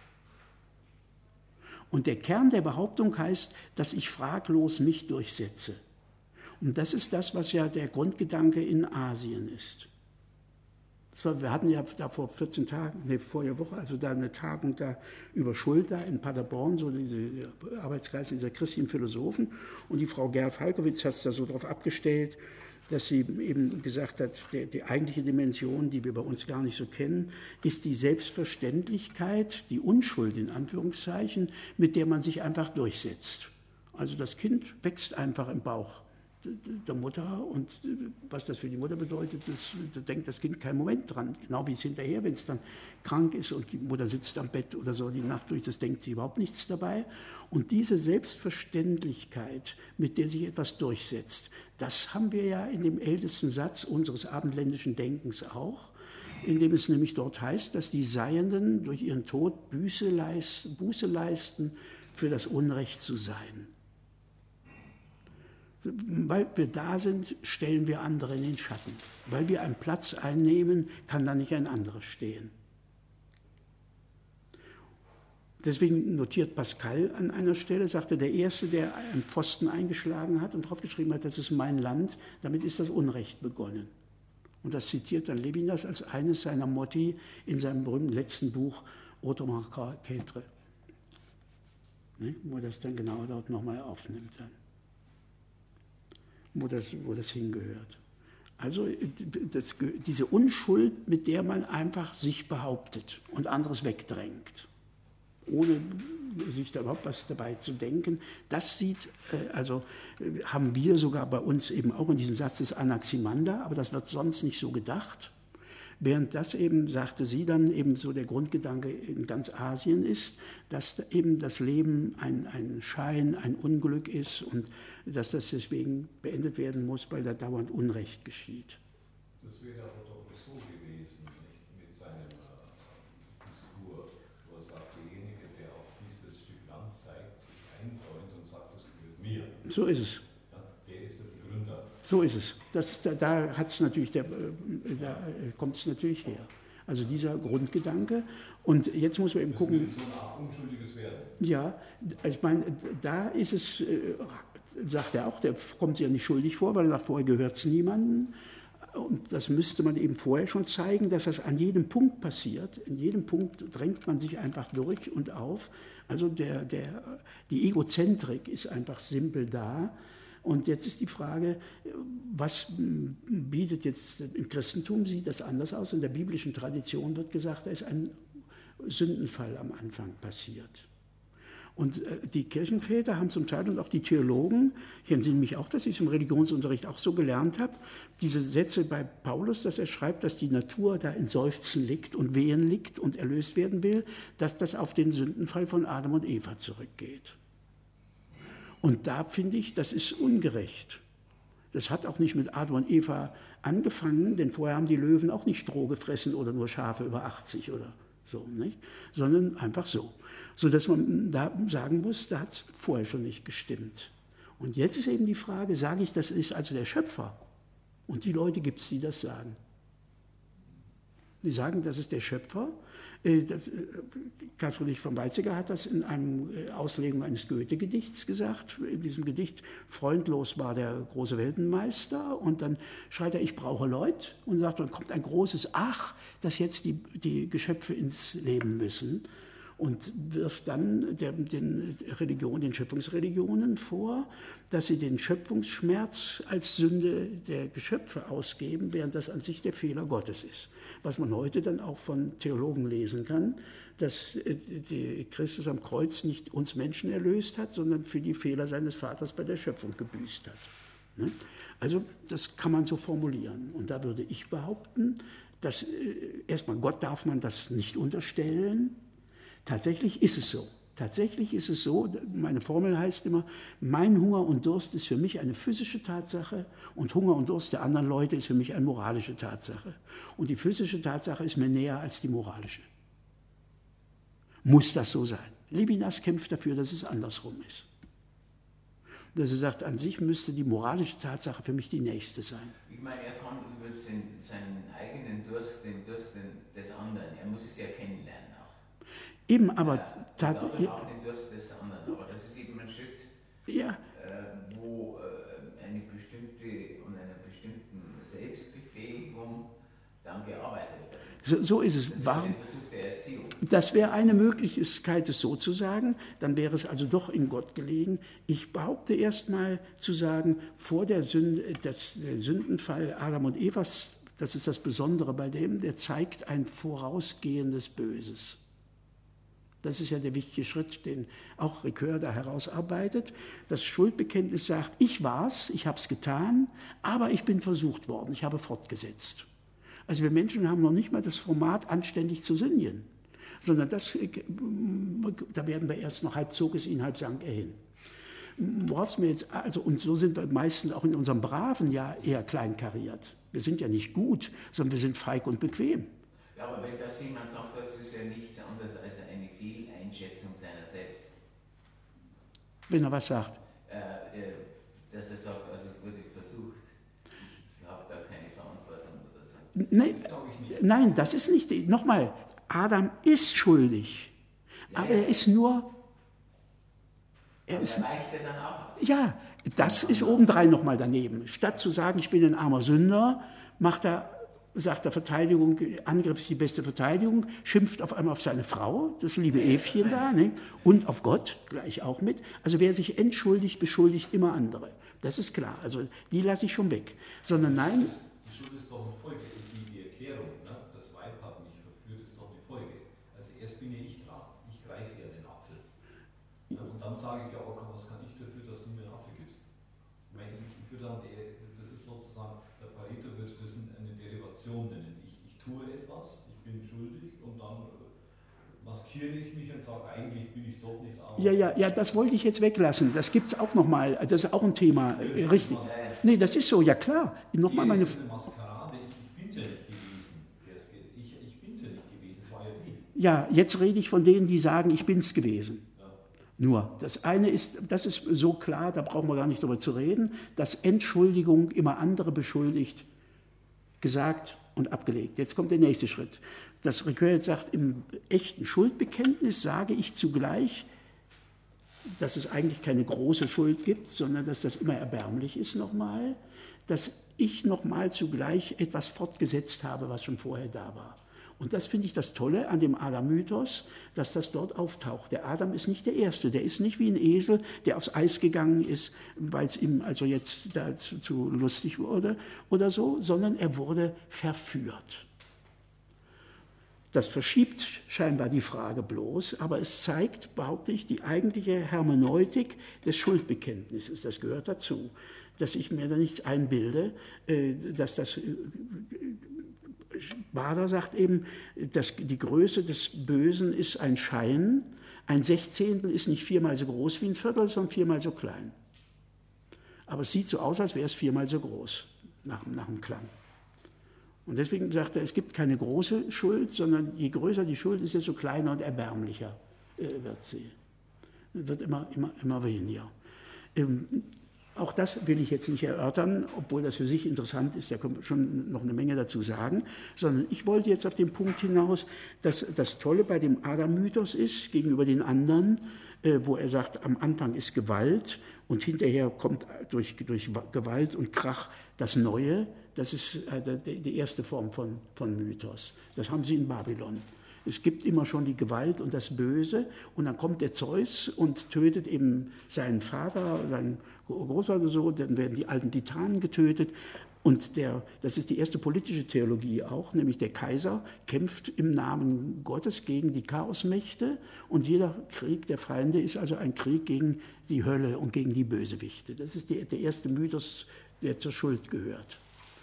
Und der Kern der Behauptung heißt, dass ich fraglos mich durchsetze. Und das ist das, was ja der Grundgedanke in Asien ist. Das war, wir hatten ja da vor vierzehn Tagen, nee, vor der Woche, also da eine Tagung da über Schuld da in Paderborn, so diese Arbeitskreis dieser christlichen Philosophen. Und die Frau Gerl-Falkowitz hat es da so drauf abgestellt, dass sie eben gesagt hat, die, die eigentliche Dimension, die wir bei uns gar nicht so kennen, ist die Selbstverständlichkeit, die Unschuld in Anführungszeichen, mit der man sich einfach durchsetzt. Also das Kind wächst einfach im Bauch der Mutter und was das für die Mutter bedeutet, das, da denkt das Kind keinen Moment dran. Genau wie es hinterher, wenn es dann krank ist und die Mutter sitzt am Bett oder so die Nacht durch, das denkt sie überhaupt nichts dabei. Und diese Selbstverständlichkeit, mit der sich etwas durchsetzt, das haben wir ja in dem ältesten Satz unseres abendländischen Denkens auch, in dem es nämlich dort heißt, dass die Seienden durch ihren Tod Buße leisten, Buße leisten für das Unrecht zu sein. Weil wir da sind, stellen wir andere in den Schatten. Weil wir einen Platz einnehmen, kann da nicht ein anderer stehen. Deswegen notiert Pascal an einer Stelle, sagte, der Erste, der einen Pfosten eingeschlagen hat und draufgeschrieben hat, das ist mein Land, damit ist das Unrecht begonnen. Und das zitiert dann Levinas als eines seiner Motti in seinem berühmten letzten Buch Autrement qu'être, ne, wo er das dann genau dort nochmal aufnimmt. Dann. Wo das, wo das hingehört. Also das, diese Unschuld, mit der man einfach sich behauptet und anderes wegdrängt, ohne sich da überhaupt was dabei zu denken, das sieht, also haben wir sogar bei uns eben auch in diesem Satz des Anaximander, aber das wird sonst nicht so gedacht. Während das eben, sagte sie dann, eben so der Grundgedanke in ganz Asien ist, dass eben das Leben ein, ein Schein, ein Unglück ist und dass das deswegen beendet werden muss, weil da dauernd Unrecht geschieht. Das wäre aber doch so gewesen, nicht? Mit seinem äh, Diskurs, wo er sagt, derjenige, der auf dieses Stück Land zeigt, ist einsäumt und sagt, das gehört mir. So ist es. Ja, der ist der Begründer. So ist es. Das, da da, hat's natürlich der, da kommt es natürlich her. Also dieser Grundgedanke. Und jetzt muss man eben das gucken. So eine Art unschuldiges Werden. Ja, ich meine, da ist es, sagt er auch, der kommt sich ja nicht schuldig vor, weil er sagt, vorher gehört es niemandem. Und das müsste man eben vorher schon zeigen, dass das an jedem Punkt passiert. In jedem Punkt drängt man sich einfach durch und auf. Also der, der, die Egozentrik ist einfach simpel da. Und jetzt ist die Frage, was bietet jetzt im Christentum, sieht das anders aus? In der biblischen Tradition wird gesagt, da ist ein Sündenfall am Anfang passiert. Und die Kirchenväter haben zum Teil und auch die Theologen, ich entsinne mich auch, dass ich es im Religionsunterricht auch so gelernt habe, diese Sätze bei Paulus, dass er schreibt, dass die Natur da in Seufzen liegt und Wehen liegt und erlöst werden will, dass das auf den Sündenfall von Adam und Eva zurückgeht. Und da finde ich, das ist ungerecht. Das hat auch nicht mit Adam und Eva angefangen, denn vorher haben die Löwen auch nicht Stroh gefressen oder nur Schafe über achtzig oder so, nicht? Sondern einfach so. Sodass man da sagen muss, da hat es vorher schon nicht gestimmt. Und jetzt ist eben die Frage, sage ich, das ist also der Schöpfer? Und die Leute gibt es, die das sagen. Die sagen, das ist der Schöpfer. Karl Friedrich von Weizsäcker hat das in einem Auslegung eines Goethe-Gedichts gesagt. In diesem Gedicht, freundlos war der große Weltenmeister. Und dann schreit er, ich brauche Leute. Und sagt, dann kommt ein großes Ach, dass jetzt die, die Geschöpfe ins Leben müssen. Und wirft dann der, den Religionen, den Schöpfungsreligionen vor, dass sie den Schöpfungsschmerz als Sünde der Geschöpfe ausgeben, während das an sich der Fehler Gottes ist. Was man heute dann auch von Theologen lesen kann, dass die Christus am Kreuz nicht uns Menschen erlöst hat, sondern für die Fehler seines Vaters bei der Schöpfung gebüßt hat. Also das kann man so formulieren. Und da würde ich behaupten, dass erstmal Gott darf man das nicht unterstellen. Tatsächlich ist es so, Tatsächlich ist es so, meine Formel heißt immer, mein Hunger und Durst ist für mich eine physische Tatsache und Hunger und Durst der anderen Leute ist für mich eine moralische Tatsache. Und die physische Tatsache ist mir näher als die moralische. Muss das so sein? Levinas kämpft dafür, dass es andersrum ist. Dass er sagt, an sich müsste die moralische Tatsache für mich die nächste sein. Ich meine, er kann über den, seinen eigenen Durst, den Durst des anderen, er muss es ja kennenlernen auch. Eben, aber ja, tatsächlich. Ja, auch den Durst des anderen, aber das ist eben ein Schritt, ja. äh, wo äh, eine bestimmte und einer bestimmten Selbstbefähigung dann gearbeitet wird. So, so ist es. Das ist Warum? ein Versuch der Erziehung. Das wäre eine Möglichkeit, es so zu sagen. Dann wäre es also doch in Gott gelegen. Ich behaupte erst mal zu sagen, vor der Sünde, das, der Sündenfall Adam und Evas, das ist das Besondere bei dem, der zeigt ein vorausgehendes Böses. Das ist ja der wichtige Schritt, den auch Ricoeur da herausarbeitet. Das Schuldbekenntnis sagt, ich war's, ich habe es getan, aber ich bin versucht worden, ich habe fortgesetzt. Also wir Menschen haben noch nicht mal das Format, anständig zu sündigen, sondern das, da werden wir erst noch halb zog es ihn, halb sank er hin. Worauf es mir jetzt, also, und so sind wir meistens auch in unserem braven Jahr eher kleinkariert. Wir sind ja nicht gut, sondern wir sind feig und bequem. Ja, aber wenn das jemand sagt, das ist ja nichts anderes als eine Fehleinschätzung seiner selbst. Wenn er was sagt? Äh, äh, dass er sagt, also es wurde versucht, ich habe da keine Verantwortung oder so. Nein, das nein, das ist nicht, nochmal, Adam ist schuldig, ja, aber ja. er ist nur... Er aber ist, er weicht er dann auch aus. Ja, das ist obendrein nochmal daneben. Statt zu sagen, ich bin ein armer Sünder, macht er... sagt der Verteidigung, Angriff ist die beste Verteidigung, schimpft auf einmal auf seine Frau, das liebe Evchen da, ne? Und auf Gott gleich auch mit. Also wer sich entschuldigt, beschuldigt immer andere. Das ist klar, also die lasse ich schon weg. Sondern nein... Die Schuld ist doch eine Folge, die, die Erklärung, ne? Das Weib hat mich verführt, ist doch eine Folge. Also erst bin ja ich dran, ich greife ja den Apfel. Ja, und dann sage ich, ja, okay, was kann ich dafür, dass du mir einen Apfel gibst? Ich meine, ich würde sagen, das ist sozusagen, der Pareto würde das eine Derivation nennen. Ich, ich tue etwas, ich bin schuldig und dann maskiere ich mich und sage, eigentlich bin ich doch nicht arm. Ja, ja, ja, das wollte ich jetzt weglassen. Das gibt es auch nochmal. Das ist auch ein Thema. Äh, richtig. Nee, das ist so, ja klar. Nochmal meine. Das ist eine Maskerade, ich, ich bin es ja nicht gewesen. Ich, ich bin es ja nicht gewesen, es war ja die. Ja, jetzt rede ich von denen, die sagen, ich bin es gewesen. Ja. Nur, das eine ist, das ist so klar, da brauchen wir gar nicht drüber zu reden, dass Entschuldigung immer andere beschuldigt, gesagt und abgelegt. Jetzt kommt der nächste Schritt. Das Ricoeur jetzt sagt, im echten Schuldbekenntnis sage ich zugleich, dass es eigentlich keine große Schuld gibt, sondern dass das immer erbärmlich ist nochmal, dass ich nochmal zugleich etwas fortgesetzt habe, was schon vorher da war. Und das finde ich das Tolle an dem Adam-Mythos, dass das dort auftaucht. Der Adam ist nicht der Erste, der ist nicht wie ein Esel, der aufs Eis gegangen ist, weil es ihm also jetzt da zu, zu lustig wurde oder so, sondern er wurde verführt. Das verschiebt scheinbar die Frage bloß, aber es zeigt, behaupte ich, die eigentliche Hermeneutik des Schuldbekenntnisses. Das gehört dazu, dass ich mir da nichts einbilde, dass das... Bader sagt eben, dass die Größe des Bösen ist ein Schein. Ein Sechzehntel ist nicht viermal so groß wie ein Viertel, sondern viermal so klein. Aber es sieht so aus, als wäre es viermal so groß, nach, nach dem Klang. Und deswegen sagt er, es gibt keine große Schuld, sondern je größer die Schuld ist, desto kleiner und erbärmlicher äh, wird sie. Wird immer, immer, immer weniger. Ähm, Auch das will ich jetzt nicht erörtern, obwohl das für sich interessant ist, da kommt schon noch eine Menge dazu sagen, sondern ich wollte jetzt auf den Punkt hinaus, dass das Tolle bei dem Adam-Mythos ist, gegenüber den anderen, äh, wo er sagt, am Anfang ist Gewalt und hinterher kommt durch, durch Gewalt und Krach das Neue, das ist äh, die erste Form von, von Mythos. Das haben sie in Babylon. Es gibt immer schon die Gewalt und das Böse und dann kommt der Zeus und tötet eben seinen Vater, seinen Großvater so, dann werden die alten Titanen getötet und der, das ist die erste politische Theologie auch, nämlich der Kaiser kämpft im Namen Gottes gegen die Chaosmächte und jeder Krieg der Feinde ist also ein Krieg gegen die Hölle und gegen die Bösewichte. Das ist die, der erste Mythos, der zur Schuld gehört.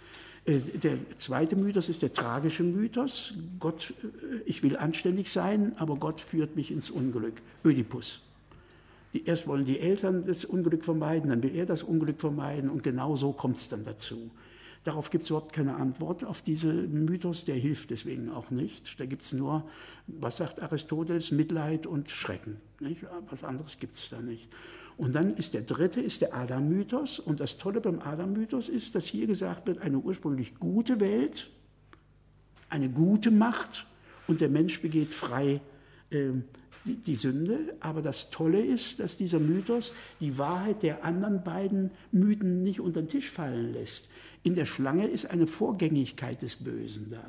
Der zweite Mythos ist der tragische Mythos. Gott, ich will anständig sein, aber Gott führt mich ins Unglück. Ödipus. Die, erst wollen die Eltern das Unglück vermeiden, dann will er das Unglück vermeiden und genau so kommt es dann dazu. Darauf gibt es überhaupt keine Antwort, auf diesen Mythos, der hilft deswegen auch nicht. Da gibt es nur, was sagt Aristoteles, Mitleid und Schrecken. Nicht? Was anderes gibt es da nicht. Und dann ist der dritte, ist der Adam-Mythos. Und das Tolle beim Adam-Mythos ist, dass hier gesagt wird, eine ursprünglich gute Welt, eine gute Macht und der Mensch begeht frei äh, die, die Sünde. Aber das Tolle ist, dass dieser Mythos die Wahrheit der anderen beiden Mythen nicht unter den Tisch fallen lässt. In der Schlange ist eine Vorgängigkeit des Bösen da.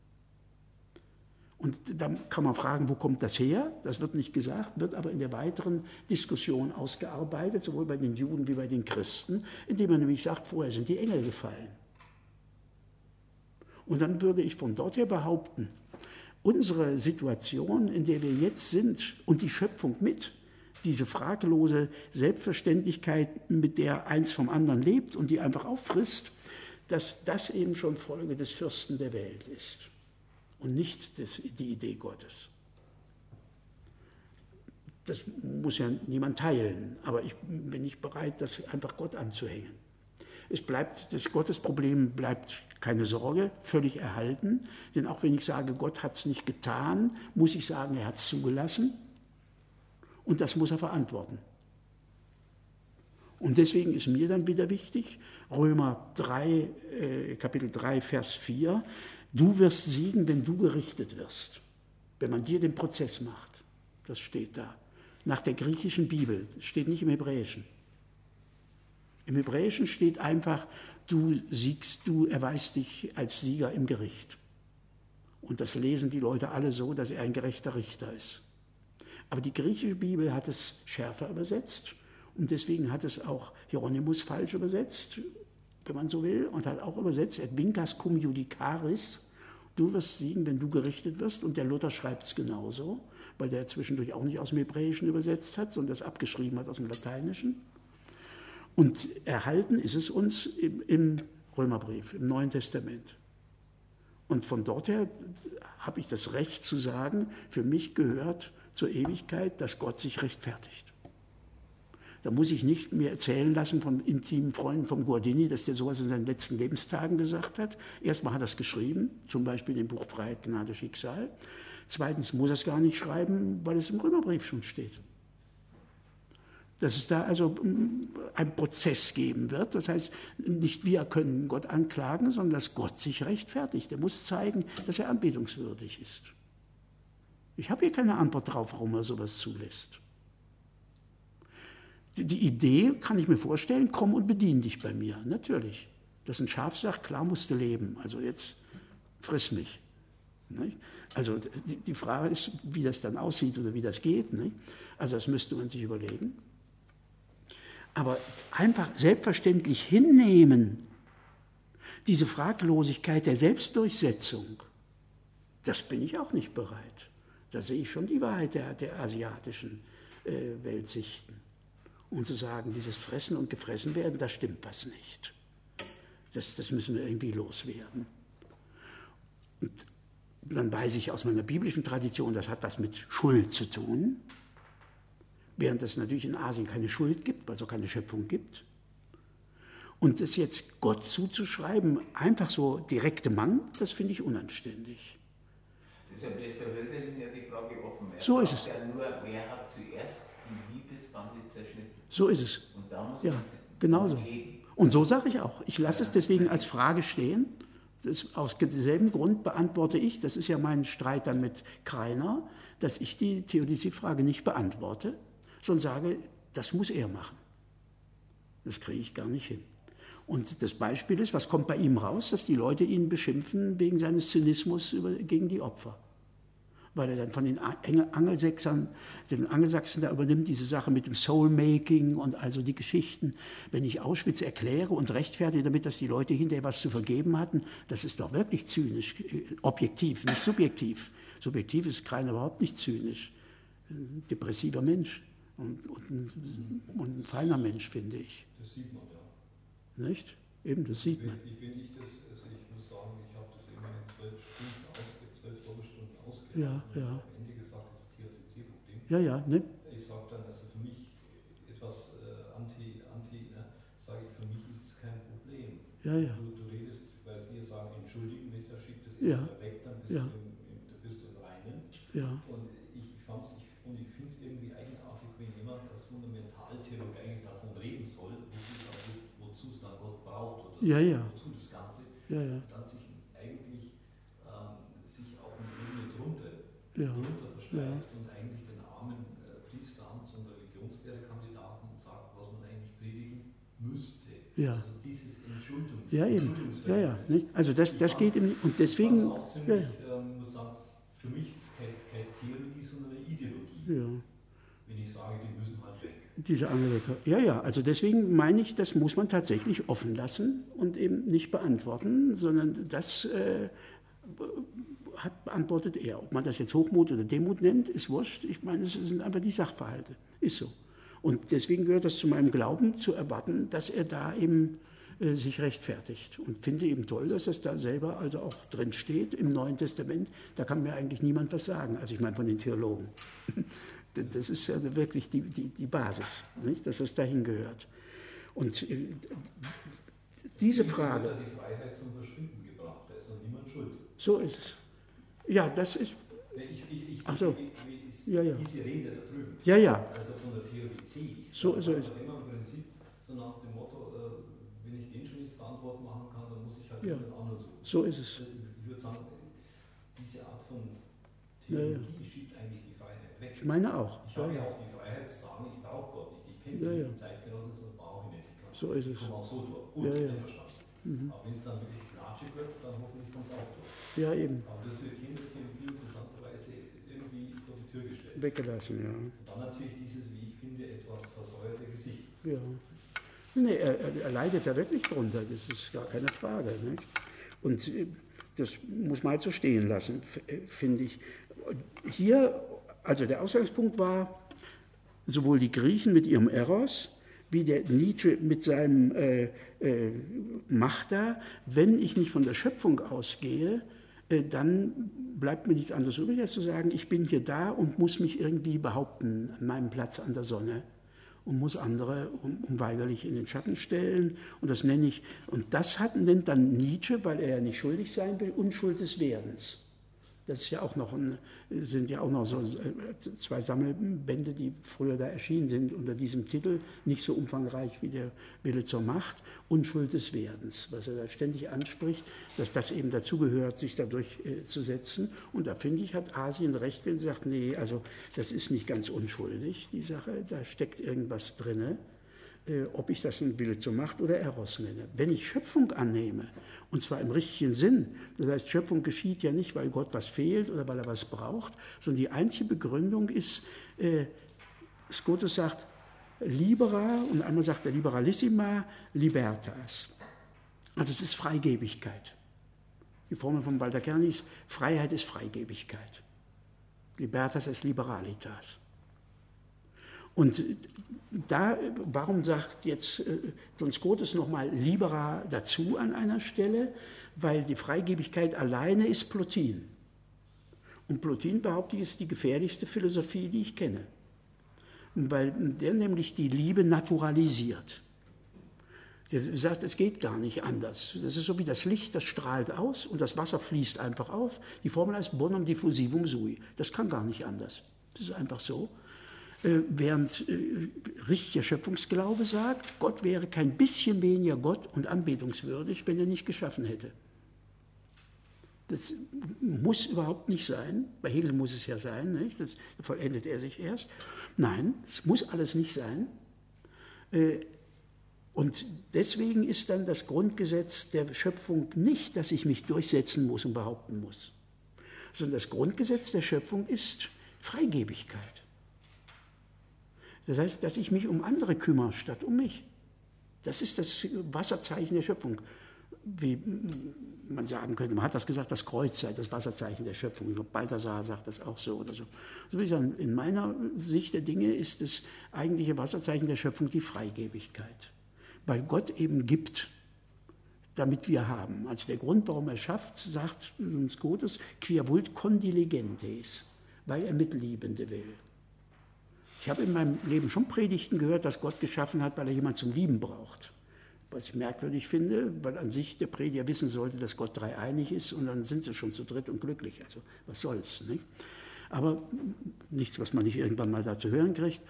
Und da kann man fragen, wo kommt das her? Das wird nicht gesagt, wird aber in der weiteren Diskussion ausgearbeitet, sowohl bei den Juden wie bei den Christen, indem man nämlich sagt, vorher sind die Engel gefallen. Und dann würde ich von dort her behaupten, unsere Situation, in der wir jetzt sind und die Schöpfung mit, diese fraglose Selbstverständlichkeit, mit der eins vom anderen lebt und die einfach auffrisst, dass das eben schon Folge des Fürsten der Welt ist. Und nicht das, die Idee Gottes. Das muss ja niemand teilen, aber ich bin nicht bereit, das einfach Gott anzuhängen. Es bleibt, das Gottesproblem bleibt, keine Sorge, völlig erhalten, denn auch wenn ich sage, Gott hat es nicht getan, muss ich sagen, er hat es zugelassen und das muss er verantworten. Und deswegen ist mir dann wieder wichtig, Römer drei, äh, Kapitel drei, Vers vier, du wirst siegen, wenn du gerichtet wirst, wenn man dir den Prozess macht. Das steht da. Nach der griechischen Bibel, das steht nicht im Hebräischen. Im Hebräischen steht einfach, du siegst, du erweist dich als Sieger im Gericht. Und das lesen die Leute alle so, dass er ein gerechter Richter ist. Aber die griechische Bibel hat es schärfer übersetzt und deswegen hat es auch Hieronymus falsch übersetzt, wenn man so will, und hat auch übersetzt, et vincas cum judicaris, du wirst siegen, wenn du gerichtet wirst, und der Luther schreibt es genauso, weil der zwischendurch auch nicht aus dem Hebräischen übersetzt hat, sondern das abgeschrieben hat aus dem Lateinischen. Und erhalten ist es uns im, im Römerbrief, im Neuen Testament. Und von dort her habe ich das Recht zu sagen, für mich gehört zur Ewigkeit, dass Gott sich rechtfertigt. Da muss ich nicht mehr erzählen lassen von intimen Freunden vom Guardini, dass der sowas in seinen letzten Lebenstagen gesagt hat. Erstmal hat er es geschrieben, zum Beispiel im Buch Freiheit, Gnade, Schicksal. Zweitens muss er es gar nicht schreiben, weil es im Römerbrief schon steht. Dass es da also einen Prozess geben wird. Das heißt, nicht wir können Gott anklagen, sondern dass Gott sich rechtfertigt. Er muss zeigen, dass er anbetungswürdig ist. Ich habe hier keine Antwort darauf, warum er sowas zulässt. Die Idee, kann ich mir vorstellen, komm und bedien dich bei mir, natürlich. Dass ein Schaf sagt, klar musst du leben, also jetzt friss mich. Nicht? Also die Frage ist, wie das dann aussieht oder wie das geht. Nicht? Also das müsste man sich überlegen. Aber einfach selbstverständlich hinnehmen, diese Fraglosigkeit der Selbstdurchsetzung, das bin ich auch nicht bereit. Da sehe ich schon die Wahrheit der, der asiatischen äh, Weltsichten. Und zu sagen, dieses Fressen und Gefressen werden, da stimmt was nicht. Das, das müssen wir irgendwie loswerden. Und dann weiß ich aus meiner biblischen Tradition, das hat was mit Schuld zu tun, während es natürlich in Asien keine Schuld gibt, weil es auch keine Schöpfung gibt. Und das jetzt Gott zuzuschreiben, einfach so direkte Mang, das finde ich unanständig. Deshalb lässt der Hölderlin ja die Frage offen. Er so ist es. Ja nur, wer hat zuerst die Liebesbande zerschnitten? So ist es. Und da muss ja, man genauso. leben. Und so sage ich auch. Ich lasse es deswegen als Frage stehen. Das, aus demselben Grund beantworte ich, das ist ja mein Streit dann mit Kreiner, dass ich die Theodizee-Frage nicht beantworte, sondern sage, das muss er machen. Das kriege ich gar nicht hin. Und das Beispiel ist, was kommt bei ihm raus, dass die Leute ihn beschimpfen wegen seines Zynismus über, gegen die Opfer. Weil er dann von den Angelsachsern, den Angelsachsen da übernimmt, diese Sache mit dem Soul-Making und also die Geschichten. Wenn ich Auschwitz erkläre und rechtfertige damit, dass die Leute hinterher was zu vergeben hatten, das ist doch wirklich zynisch, objektiv, nicht subjektiv. Subjektiv ist keiner überhaupt nicht zynisch. Ein depressiver Mensch und, und, ein, und ein feiner Mensch, finde ich. Das sieht man, ja. Nicht? Eben, das sieht man. Ich, wenn ich das, also ich Ja, ich ja. habe am Ende gesagt, das T H C C-Problem. Ja, ja, ne? Ich sage dann, also für mich etwas äh, anti, anti ne, sage ich, für mich ist es kein Problem. Ja, ja. Du, du redest, weil Sie sagen, entschuldigen, wenn der schickt das Ja. erstmal weg, dann bist, Ja. du im, im, da bist du im Reinen. Ja, Und ich, fand's, ich, und ich finde es irgendwie eigenartig, wenn jemand als Fundamentaltheologe eigentlich davon reden soll, wozu es dann Gott braucht oder Ja, ja. wozu das Ganze, ja, ja, dann sich eigentlich ähm, sich auf eine Ebene drunter, ja, drunter versteift und eigentlich den armen äh, Priesteramts- und Religionslehrekandidaten sagt, was man eigentlich predigen müsste. Ja. Also dieses Entschuldungs ja, eben. Ja, ja. Entschuldungsverhältnis. Nicht? Also das, das geht im, und deswegen, Ich fand's auch ziemlich, ja, ähm, muss sagen, für mich ist es keine, keine Theologie, sondern eine Ideologie. ja. Wenn ich sage, die müssen halt weg. Diese Angelika. Ja, ja, also deswegen meine ich, das muss man tatsächlich offen lassen und eben nicht beantworten, sondern das äh, hat beantwortet er. Ob man das jetzt Hochmut oder Demut nennt, ist wurscht. Ich meine, es sind einfach die Sachverhalte. Ist so. Und deswegen gehört das zu meinem Glauben, zu erwarten, dass er da eben äh, sich rechtfertigt. Und finde eben toll, dass das da selber also auch drin steht im Neuen Testament. Da kann mir eigentlich niemand was sagen. Also ich meine von den Theologen. Das ist ja wirklich die, die, die Basis, nicht? Dass das dahin gehört. Und äh, diese Frage... Er hat die Freiheit zum Verschwinden gebracht, da ist noch niemand schuld. So ist es. Ja, das ist... Ich, ich, ich, Ach so. ich, ich, ist Ja, ja. diese Rede da drüben, Ja, ja. also von der Theorie ist So, so ist es. immer im Prinzip so nach dem Motto, äh, wenn ich den schon nicht verantwortlich machen kann, dann muss ich halt Ja. jemand anderen suchen. So ist es. Ich würde sagen, diese Art von Ja, ja. Theologie schiebt eigentlich die Freiheit weg. Ich meine auch. Ich Ja, habe ja ja. auch die Freiheit zu sagen, ich brauche Gott nicht. Ich kenne Ja, die ja. Zeitgenossen, das brauche ich nicht. Ich, kann, So ist ich es. komme auch so durch. Gut, Ja, ja. einverstanden. Mhm. Aber wenn es dann wirklich knatschig wird, dann hoffentlich kommt es auch durch. Ja, eben. Aber das wird hier in der Theologie interessanterweise irgendwie vor die Tür gestellt. Weggelassen, ja. Und dann natürlich dieses, wie ich finde, etwas versäuerte Gesicht. Ja. Nee, er, er, er leidet da wirklich drunter, das ist gar keine Frage. Nicht? Und äh, das muss man halt so stehen lassen, f- äh, finde ich. Hier, also der Ausgangspunkt war, sowohl die Griechen mit ihrem Eros, wie der Nietzsche mit seinem äh, äh, Machter, wenn ich nicht von der Schöpfung ausgehe, äh, dann bleibt mir nichts anderes übrig, als zu sagen, ich bin hier da und muss mich irgendwie behaupten an meinem Platz an der Sonne und muss andere un- unweigerlich in den Schatten stellen. Und das nenne ich, und das hat, nennt dann Nietzsche, weil er ja nicht schuldig sein will, Unschuld des Werdens. Das ist ja auch noch ein, sind ja auch noch so zwei Sammelbände, die früher da erschienen sind unter diesem Titel, nicht so umfangreich wie der Wille zur Macht, Unschuld des Werdens, was er da ständig anspricht, dass das eben dazugehört, sich dadurch äh, zu setzen. Und da finde ich, hat Asien recht, wenn sie sagt, nee, also das ist nicht ganz unschuldig, die Sache, da steckt irgendwas drinne. Ob ich das einen Wille zur Macht oder Eros nenne. Wenn ich Schöpfung annehme, und zwar im richtigen Sinn, das heißt, Schöpfung geschieht ja nicht, weil Gott was fehlt oder weil er was braucht, sondern die einzige Begründung ist, äh, Scotus sagt, libera, und einmal sagt er liberalissima libertas. Also es ist Freigebigkeit. Die Formel von Walter Kerni ist, Freiheit ist Freigebigkeit. Libertas est liberalitas. Und da, warum sagt jetzt äh, Don Scotus nochmal libera dazu an einer Stelle? Weil die Freigebigkeit alleine ist Plotin. Und Plotin, behaupte ich, ist die gefährlichste Philosophie, die ich kenne. Weil der nämlich die Liebe naturalisiert. Der sagt, es geht gar nicht anders. Das ist so wie das Licht, das strahlt aus und das Wasser fließt einfach auf. Die Formel heißt bonum diffusivum sui. Das kann gar nicht anders. Das ist einfach so. Während äh, richtiger Schöpfungsglaube sagt, Gott wäre kein bisschen weniger Gott und anbetungswürdig, wenn er nicht geschaffen hätte. Das muss überhaupt nicht sein. Bei Hegel muss es ja sein, nicht? Das vollendet er sich erst. Nein, es muss alles nicht sein. Äh, und deswegen ist dann das Grundgesetz der Schöpfung nicht, dass ich mich durchsetzen muss und behaupten muss, sondern das Grundgesetz der Schöpfung ist Freigebigkeit. Das heißt, dass ich mich um andere kümmere, statt um mich. Das ist das Wasserzeichen der Schöpfung. Wie man sagen könnte, man hat das gesagt, das Kreuz sei das Wasserzeichen der Schöpfung. Ich glaube, Balthasar sagt das auch so oder so. So wie ich sagen, in meiner Sicht der Dinge ist das eigentliche Wasserzeichen der Schöpfung die Freigebigkeit. Weil Gott eben gibt, damit wir haben. Also der Grund, warum er schafft, sagt uns Gottes, quia vult condiligentes, weil er Mitliebende will. Ich habe in meinem Leben schon Predigten gehört, dass Gott geschaffen hat, weil er jemanden zum Lieben braucht. Was ich merkwürdig finde, weil an sich der Prediger wissen sollte, dass Gott dreieinig ist und dann sind sie schon zu dritt und glücklich. Also was soll's, nicht? Aber nichts, was man nicht irgendwann mal da zu hören kriegt.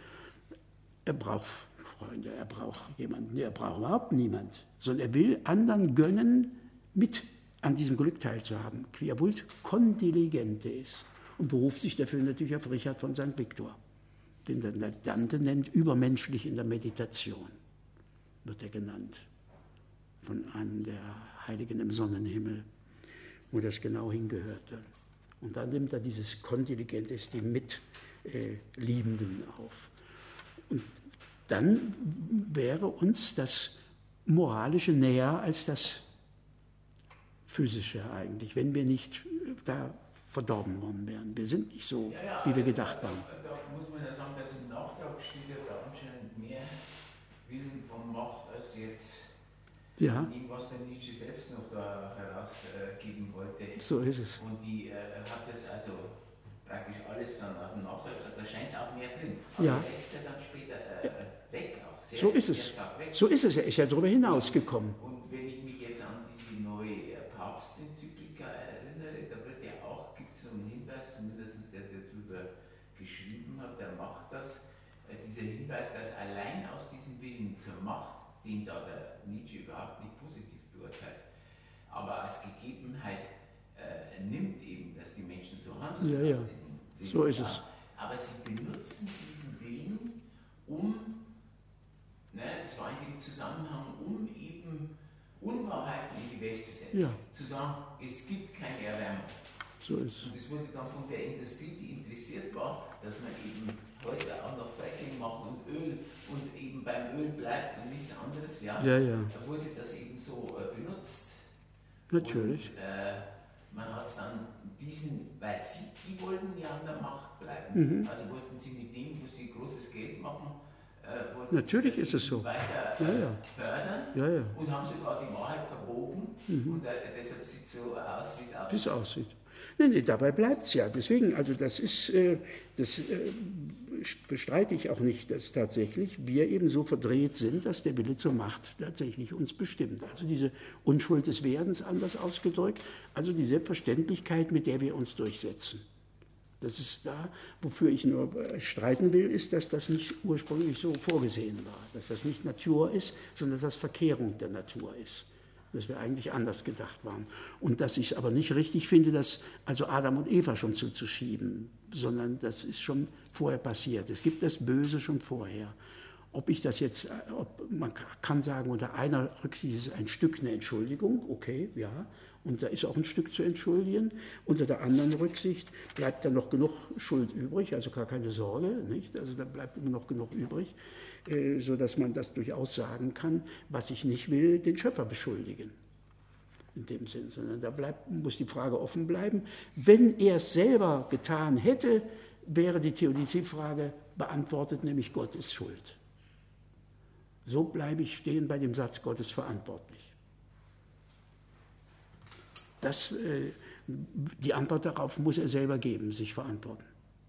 Er braucht Freunde, er braucht jemanden, er braucht überhaupt niemand, sondern er will anderen gönnen, mit an diesem Glück teilzuhaben. Quia vult condiligentes. Und beruft sich dafür natürlich auf Richard von Sankt Viktor, den der Dante nennt, übermenschlich in der Meditation, wird er genannt, von einem der Heiligen im Sonnenhimmel, wo das genau hingehörte. Und dann nimmt er dieses Condiligentes, die Mitliebenden, auf. Und dann wäre uns das Moralische näher als das Physische eigentlich, wenn wir nicht da verdorben worden wären. Wir sind nicht so, ja, ja, wie wir gedacht da, waren. Da, da muss man ja sagen, dass im Nachtrag steht ja da anscheinend mehr Willen von Macht als jetzt Ja, dem, was der Nietzsche selbst noch da herausgeben wollte. so ist es. Und die äh, hat das also praktisch alles dann aus dem Nachtrag, da scheint es auch mehr drin. Aber Ja. er lässt ja dann später äh, weg auch. Sehr, So ist sehr es. stark weg. So ist es. Er ist ja darüber hinausgekommen. Und wenn ich mich jetzt an diese neue äh, Papstenzyklika erinnere, da wird ja auch, gibt es so einen Hinweis, zumindest der, der darüber geschrieben hat, der macht das, äh, dieser Hinweis, dass allein aus diesem Willen zur Macht, den da der Nietzsche überhaupt nicht positiv beurteilt, aber als Gegebenheit äh, nimmt eben, dass die Menschen so handeln. Ja, ja. aus diesem Willen. So ist es. Aber sie benutzen diesen Willen, um, ne, das war in dem Zusammenhang, um eben Unwahrheiten in die Welt zu setzen. Ja. Zu sagen, es gibt keine Erwärmung. So ist es. Und das wurde dann von der Industrie, die interessiert war, dass man eben heute auch noch Fracking macht und Öl und eben beim Öl bleibt und nichts anderes, ja, Ja, ja. da wurde das eben so äh, benutzt. Natürlich. Und, äh, man hat es dann diesen, weil sie, die wollten ja an der Macht bleiben, Mhm. also wollten sie mit dem, wo sie großes Geld machen, äh, wollten Natürlich sie das ist es eben so. weiter Ja, äh, ja. fördern Ja, ja. und haben sogar die Wahrheit verbogen und äh, deshalb sieht es so aus, wie es aussieht. Wie es aussieht. Nee, nee, dabei bleibt es ja. Deswegen, also das ist, äh, das äh, bestreite ich auch nicht, dass tatsächlich wir eben so verdreht sind, dass der Wille zur Macht tatsächlich uns bestimmt. Also diese Unschuld des Werdens, anders ausgedrückt, also die Selbstverständlichkeit, mit der wir uns durchsetzen. Das ist da, wofür ich nur streiten will, ist, dass das nicht ursprünglich so vorgesehen war, dass das nicht Natur ist, sondern dass das Verkehrung der Natur ist. Dass wir eigentlich anders gedacht waren. Und dass ich es aber nicht richtig finde, das also Adam und Eva schon zuzuschieben, sondern das ist schon vorher passiert. Es gibt das Böse schon vorher. Ob ich das jetzt, ob, man kann sagen, unter einer Rücksicht ist es ein Stück eine Entschuldigung, okay, ja, und da ist auch ein Stück zu entschuldigen. Unter der anderen Rücksicht bleibt dann noch genug Schuld übrig, also gar keine Sorge, nicht? Also da bleibt immer noch genug übrig, äh, sodass man das durchaus sagen kann, was ich nicht will, den Schöpfer beschuldigen. In dem Sinn, sondern da bleibt, muss die Frage offen bleiben. Wenn er es selber getan hätte, wäre die Theodiziefrage beantwortet, nämlich Gott ist schuld. So bleibe ich stehen bei dem Satz, Gott ist verantwortlich. Das, äh, die Antwort darauf muss er selber geben, sich verantworten.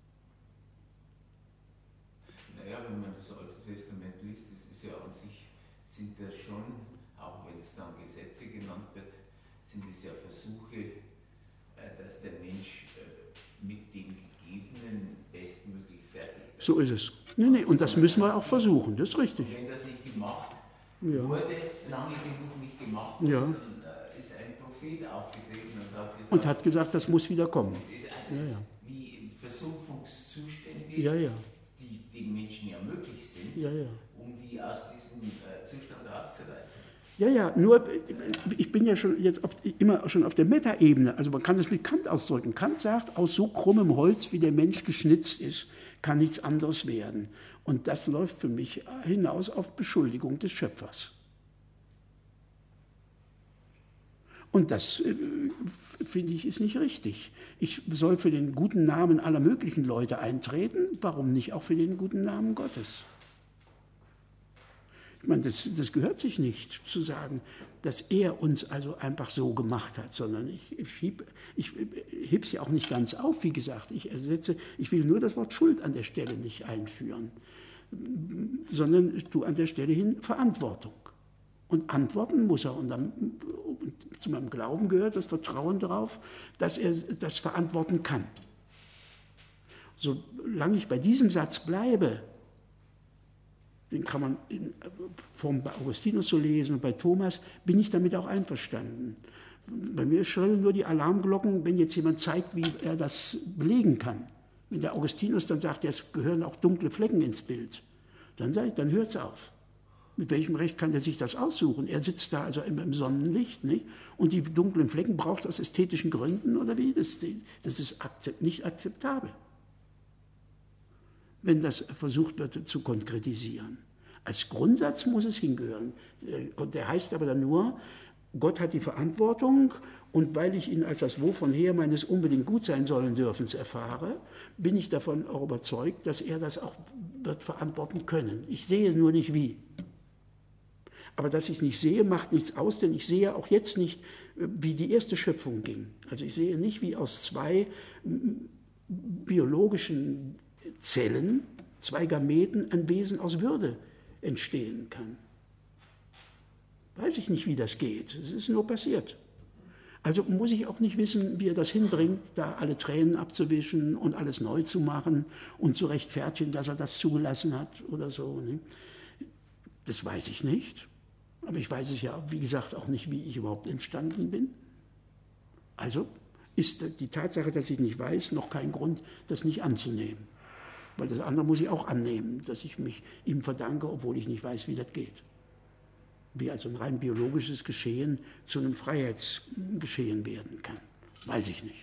Naja, wenn man das Alte Testament liest, das ist ja an sich, sind das schon, auch wenn es dann Gesetze genannt wird, sind es ja Versuche, äh, dass der Mensch äh, mit dem Gegebenen bestmöglich fertig wird. So ist es. Nee, nee, und das müssen wir auch versuchen, das ist richtig. Und wenn das nicht gemacht Ja. wurde, lange genug nicht gemacht, Ja. dann äh, ist ein Prophet aufgetreten und hat gesagt, Und hat gesagt, das muss wieder kommen. es ist also Ja, ja. wie Versuchungszustände, Ja, ja, die den Menschen ja möglich sind, ja, ja. um die aus diesem äh, Zustand rauszureißen. Ja, ja, nur äh, ich bin ja schon jetzt auf, immer schon auf der Metaebene, also man kann das mit Kant ausdrücken. Kant sagt, aus so krummem Holz, wie der Mensch geschnitzt ist, kann nichts anderes werden. Und das läuft für mich hinaus auf Beschuldigung des Schöpfers. Und das, äh, finde ich, ist nicht richtig. Ich soll für den guten Namen aller möglichen Leute eintreten, warum nicht auch für den guten Namen Gottes? Ich meine, das, das gehört sich nicht, zu sagen, dass er uns also einfach so gemacht hat, sondern ich, ich, heb, ich heb sie auch nicht ganz auf, wie gesagt. Ich ersetze, ich will nur das Wort Schuld an der Stelle nicht einführen, sondern ich tue an der Stelle hin Verantwortung. Und antworten muss er. Und dann, zu meinem Glauben gehört das Vertrauen darauf, dass er das verantworten kann. Solange ich bei diesem Satz bleibe, den kann man in Form bei Augustinus so lesen und bei Thomas, bin ich damit auch einverstanden. Bei mir schrillen nur die Alarmglocken, wenn jetzt jemand zeigt, wie er das belegen kann. Wenn der Augustinus dann sagt, es gehören auch dunkle Flecken ins Bild, dann sage ich, dann hört es auf. Mit welchem Recht kann er sich das aussuchen? Er sitzt da also im, im Sonnenlicht, nicht? Und die dunklen Flecken braucht er aus ästhetischen Gründen oder wie? Das, das ist akzept, nicht akzeptabel, wenn das versucht wird zu konkretisieren. Als Grundsatz muss es hingehören. Und der heißt aber dann nur, Gott hat die Verantwortung und weil ich ihn als das Wovon her meines unbedingt gut sein sollen dürfens erfahre, bin ich davon auch überzeugt, dass er das auch wird verantworten können. Ich sehe nur nicht wie. Aber dass ich es nicht sehe, macht nichts aus, denn ich sehe auch jetzt nicht, wie die erste Schöpfung ging. Also ich sehe nicht, wie aus zwei biologischen Zellen, zwei Gameten, ein Wesen aus Würde entstehen kann. Weiß ich nicht, wie das geht. Es ist nur passiert. Also muss ich auch nicht wissen, wie er das hinbringt, da alle Tränen abzuwischen und alles neu zu machen und zu rechtfertigen, dass er das zugelassen hat oder so. Das weiß ich nicht. Aber ich weiß es ja, wie gesagt, auch nicht, wie ich überhaupt entstanden bin. Also ist die Tatsache, dass ich nicht weiß, noch kein Grund, das nicht anzunehmen. Weil das andere muss ich auch annehmen, dass ich mich ihm verdanke, obwohl ich nicht weiß, wie das geht. Wie also ein rein biologisches Geschehen zu einem Freiheitsgeschehen werden kann. Weiß ich nicht.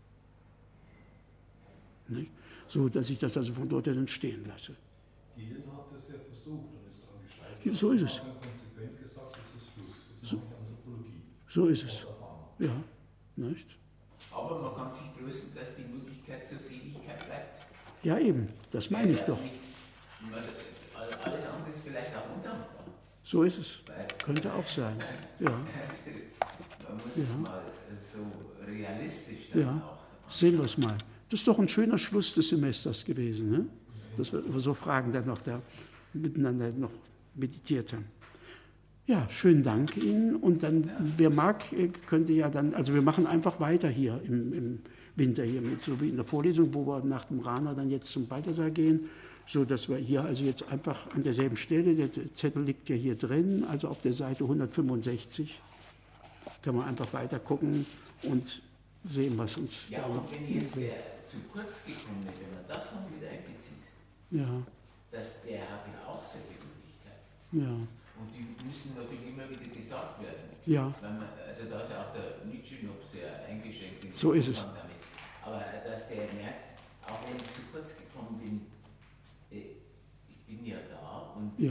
Nicht? So, dass ich das also von dort dann stehen lasse. Gehlen hat das ja versucht und ist daran gescheitert. Ja, so ist es. Konsequent gesagt, jetzt ist Schluss. Jetzt So, mache ich Anthropologie. so ist es. Ja, nicht? Aber man kann sich trösten, dass die Möglichkeit zur Seligkeit bleibt. Ja, eben, das meine ich doch. Also, alles andere ist vielleicht auch undankbar. So ist es. Könnte auch sein. Ja. Man muss Ja. es mal so realistisch dann Ja, auch. sehen wir es mal. Das ist doch ein schöner Schluss des Semesters gewesen, ne? Dass wir über so Fragen dann noch da miteinander noch meditiert haben. Ja, schönen Dank Ihnen. Und dann, ja. wer mag, könnte ja dann, also wir machen einfach weiter hier im, im Winter hier mit, so wie in der Vorlesung, wo wir nach dem Rana dann jetzt zum Balthasar gehen, so dass wir hier also jetzt einfach an derselben Stelle, der Zettel liegt ja hier drin, also auf der Seite hundertfünfundsechzig, kann man einfach weiter gucken und sehen, was uns ja, da und wenn jetzt der zu kurz gekommen ist, wenn man das noch wieder einbezieht, ja. dass der hat ja auch solche Möglichkeiten. Ja. Und die müssen natürlich immer wieder gesagt werden. Ja. Weil man, also da ist ja auch der Nietzsche noch sehr eingeschränkt. In So ist es. Damit. Aber dass der merkt, auch wenn ich zu kurz gekommen bin, ich bin ja da und, Ja.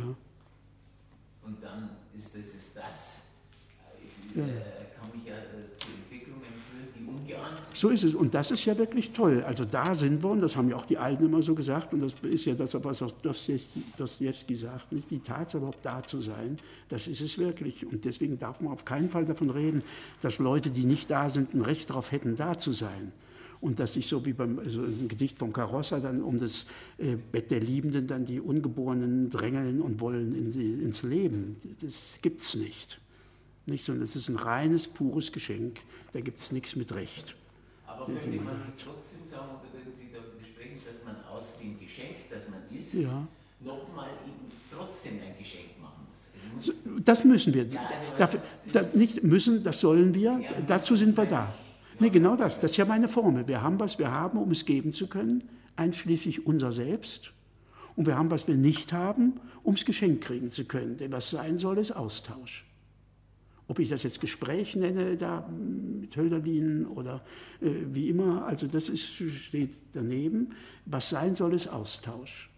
und dann ist das ist das. Ich Ja. äh, kann mich ja äh, zu Entwicklungen führen, die ungeahnt sind. So ist es. Und das ist ja wirklich toll. Also da sind wir, und das haben ja auch die Alten immer so gesagt, und das ist ja das, was auch Dostojewski sagt, nicht? Die Tatsache, überhaupt da zu sein, das ist es wirklich. Und deswegen darf man auf keinen Fall davon reden, dass Leute, die nicht da sind, ein Recht darauf hätten, da zu sein. Und dass sich so wie beim also im Gedicht von Carossa dann um das äh, Bett der Liebenden dann die Ungeborenen drängeln und wollen in sie, ins Leben. Das gibt es nicht. Nicht, sondern es ist ein reines, pures Geschenk. Da gibt es nichts mit Recht. Aber könnte man nicht trotzdem sagen, oder würden Sie da besprechen, dass man aus dem Geschenk, das man ist, Ja. nochmal eben trotzdem ein Geschenk machen muss? Es muss Das müssen wir. Ja, also Dafür, das- das nicht müssen, das sollen wir. Ja, Dazu das- sind wir da. Nee, genau das. Das ist ja meine Formel. Wir haben, was wir haben, um es geben zu können, einschließlich unser Selbst. Und wir haben, was wir nicht haben, um es geschenkt kriegen zu können. Denn was sein soll, ist Austausch. Ob ich das jetzt Gespräch nenne, da mit Hölderlin oder äh, wie immer, also das ist, steht daneben. Was sein soll, ist Austausch.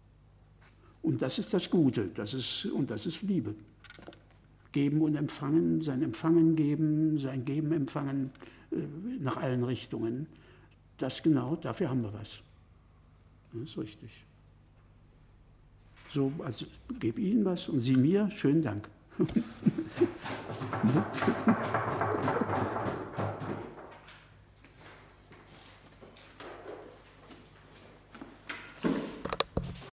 Und das ist das Gute, das ist, und das ist Liebe. Geben und empfangen, sein Empfangen geben, sein Geben empfangen, äh, nach allen Richtungen. Das genau, dafür haben wir was. Das ist richtig. So, also ich gebe Ihnen was und Sie mir. Schönen Dank.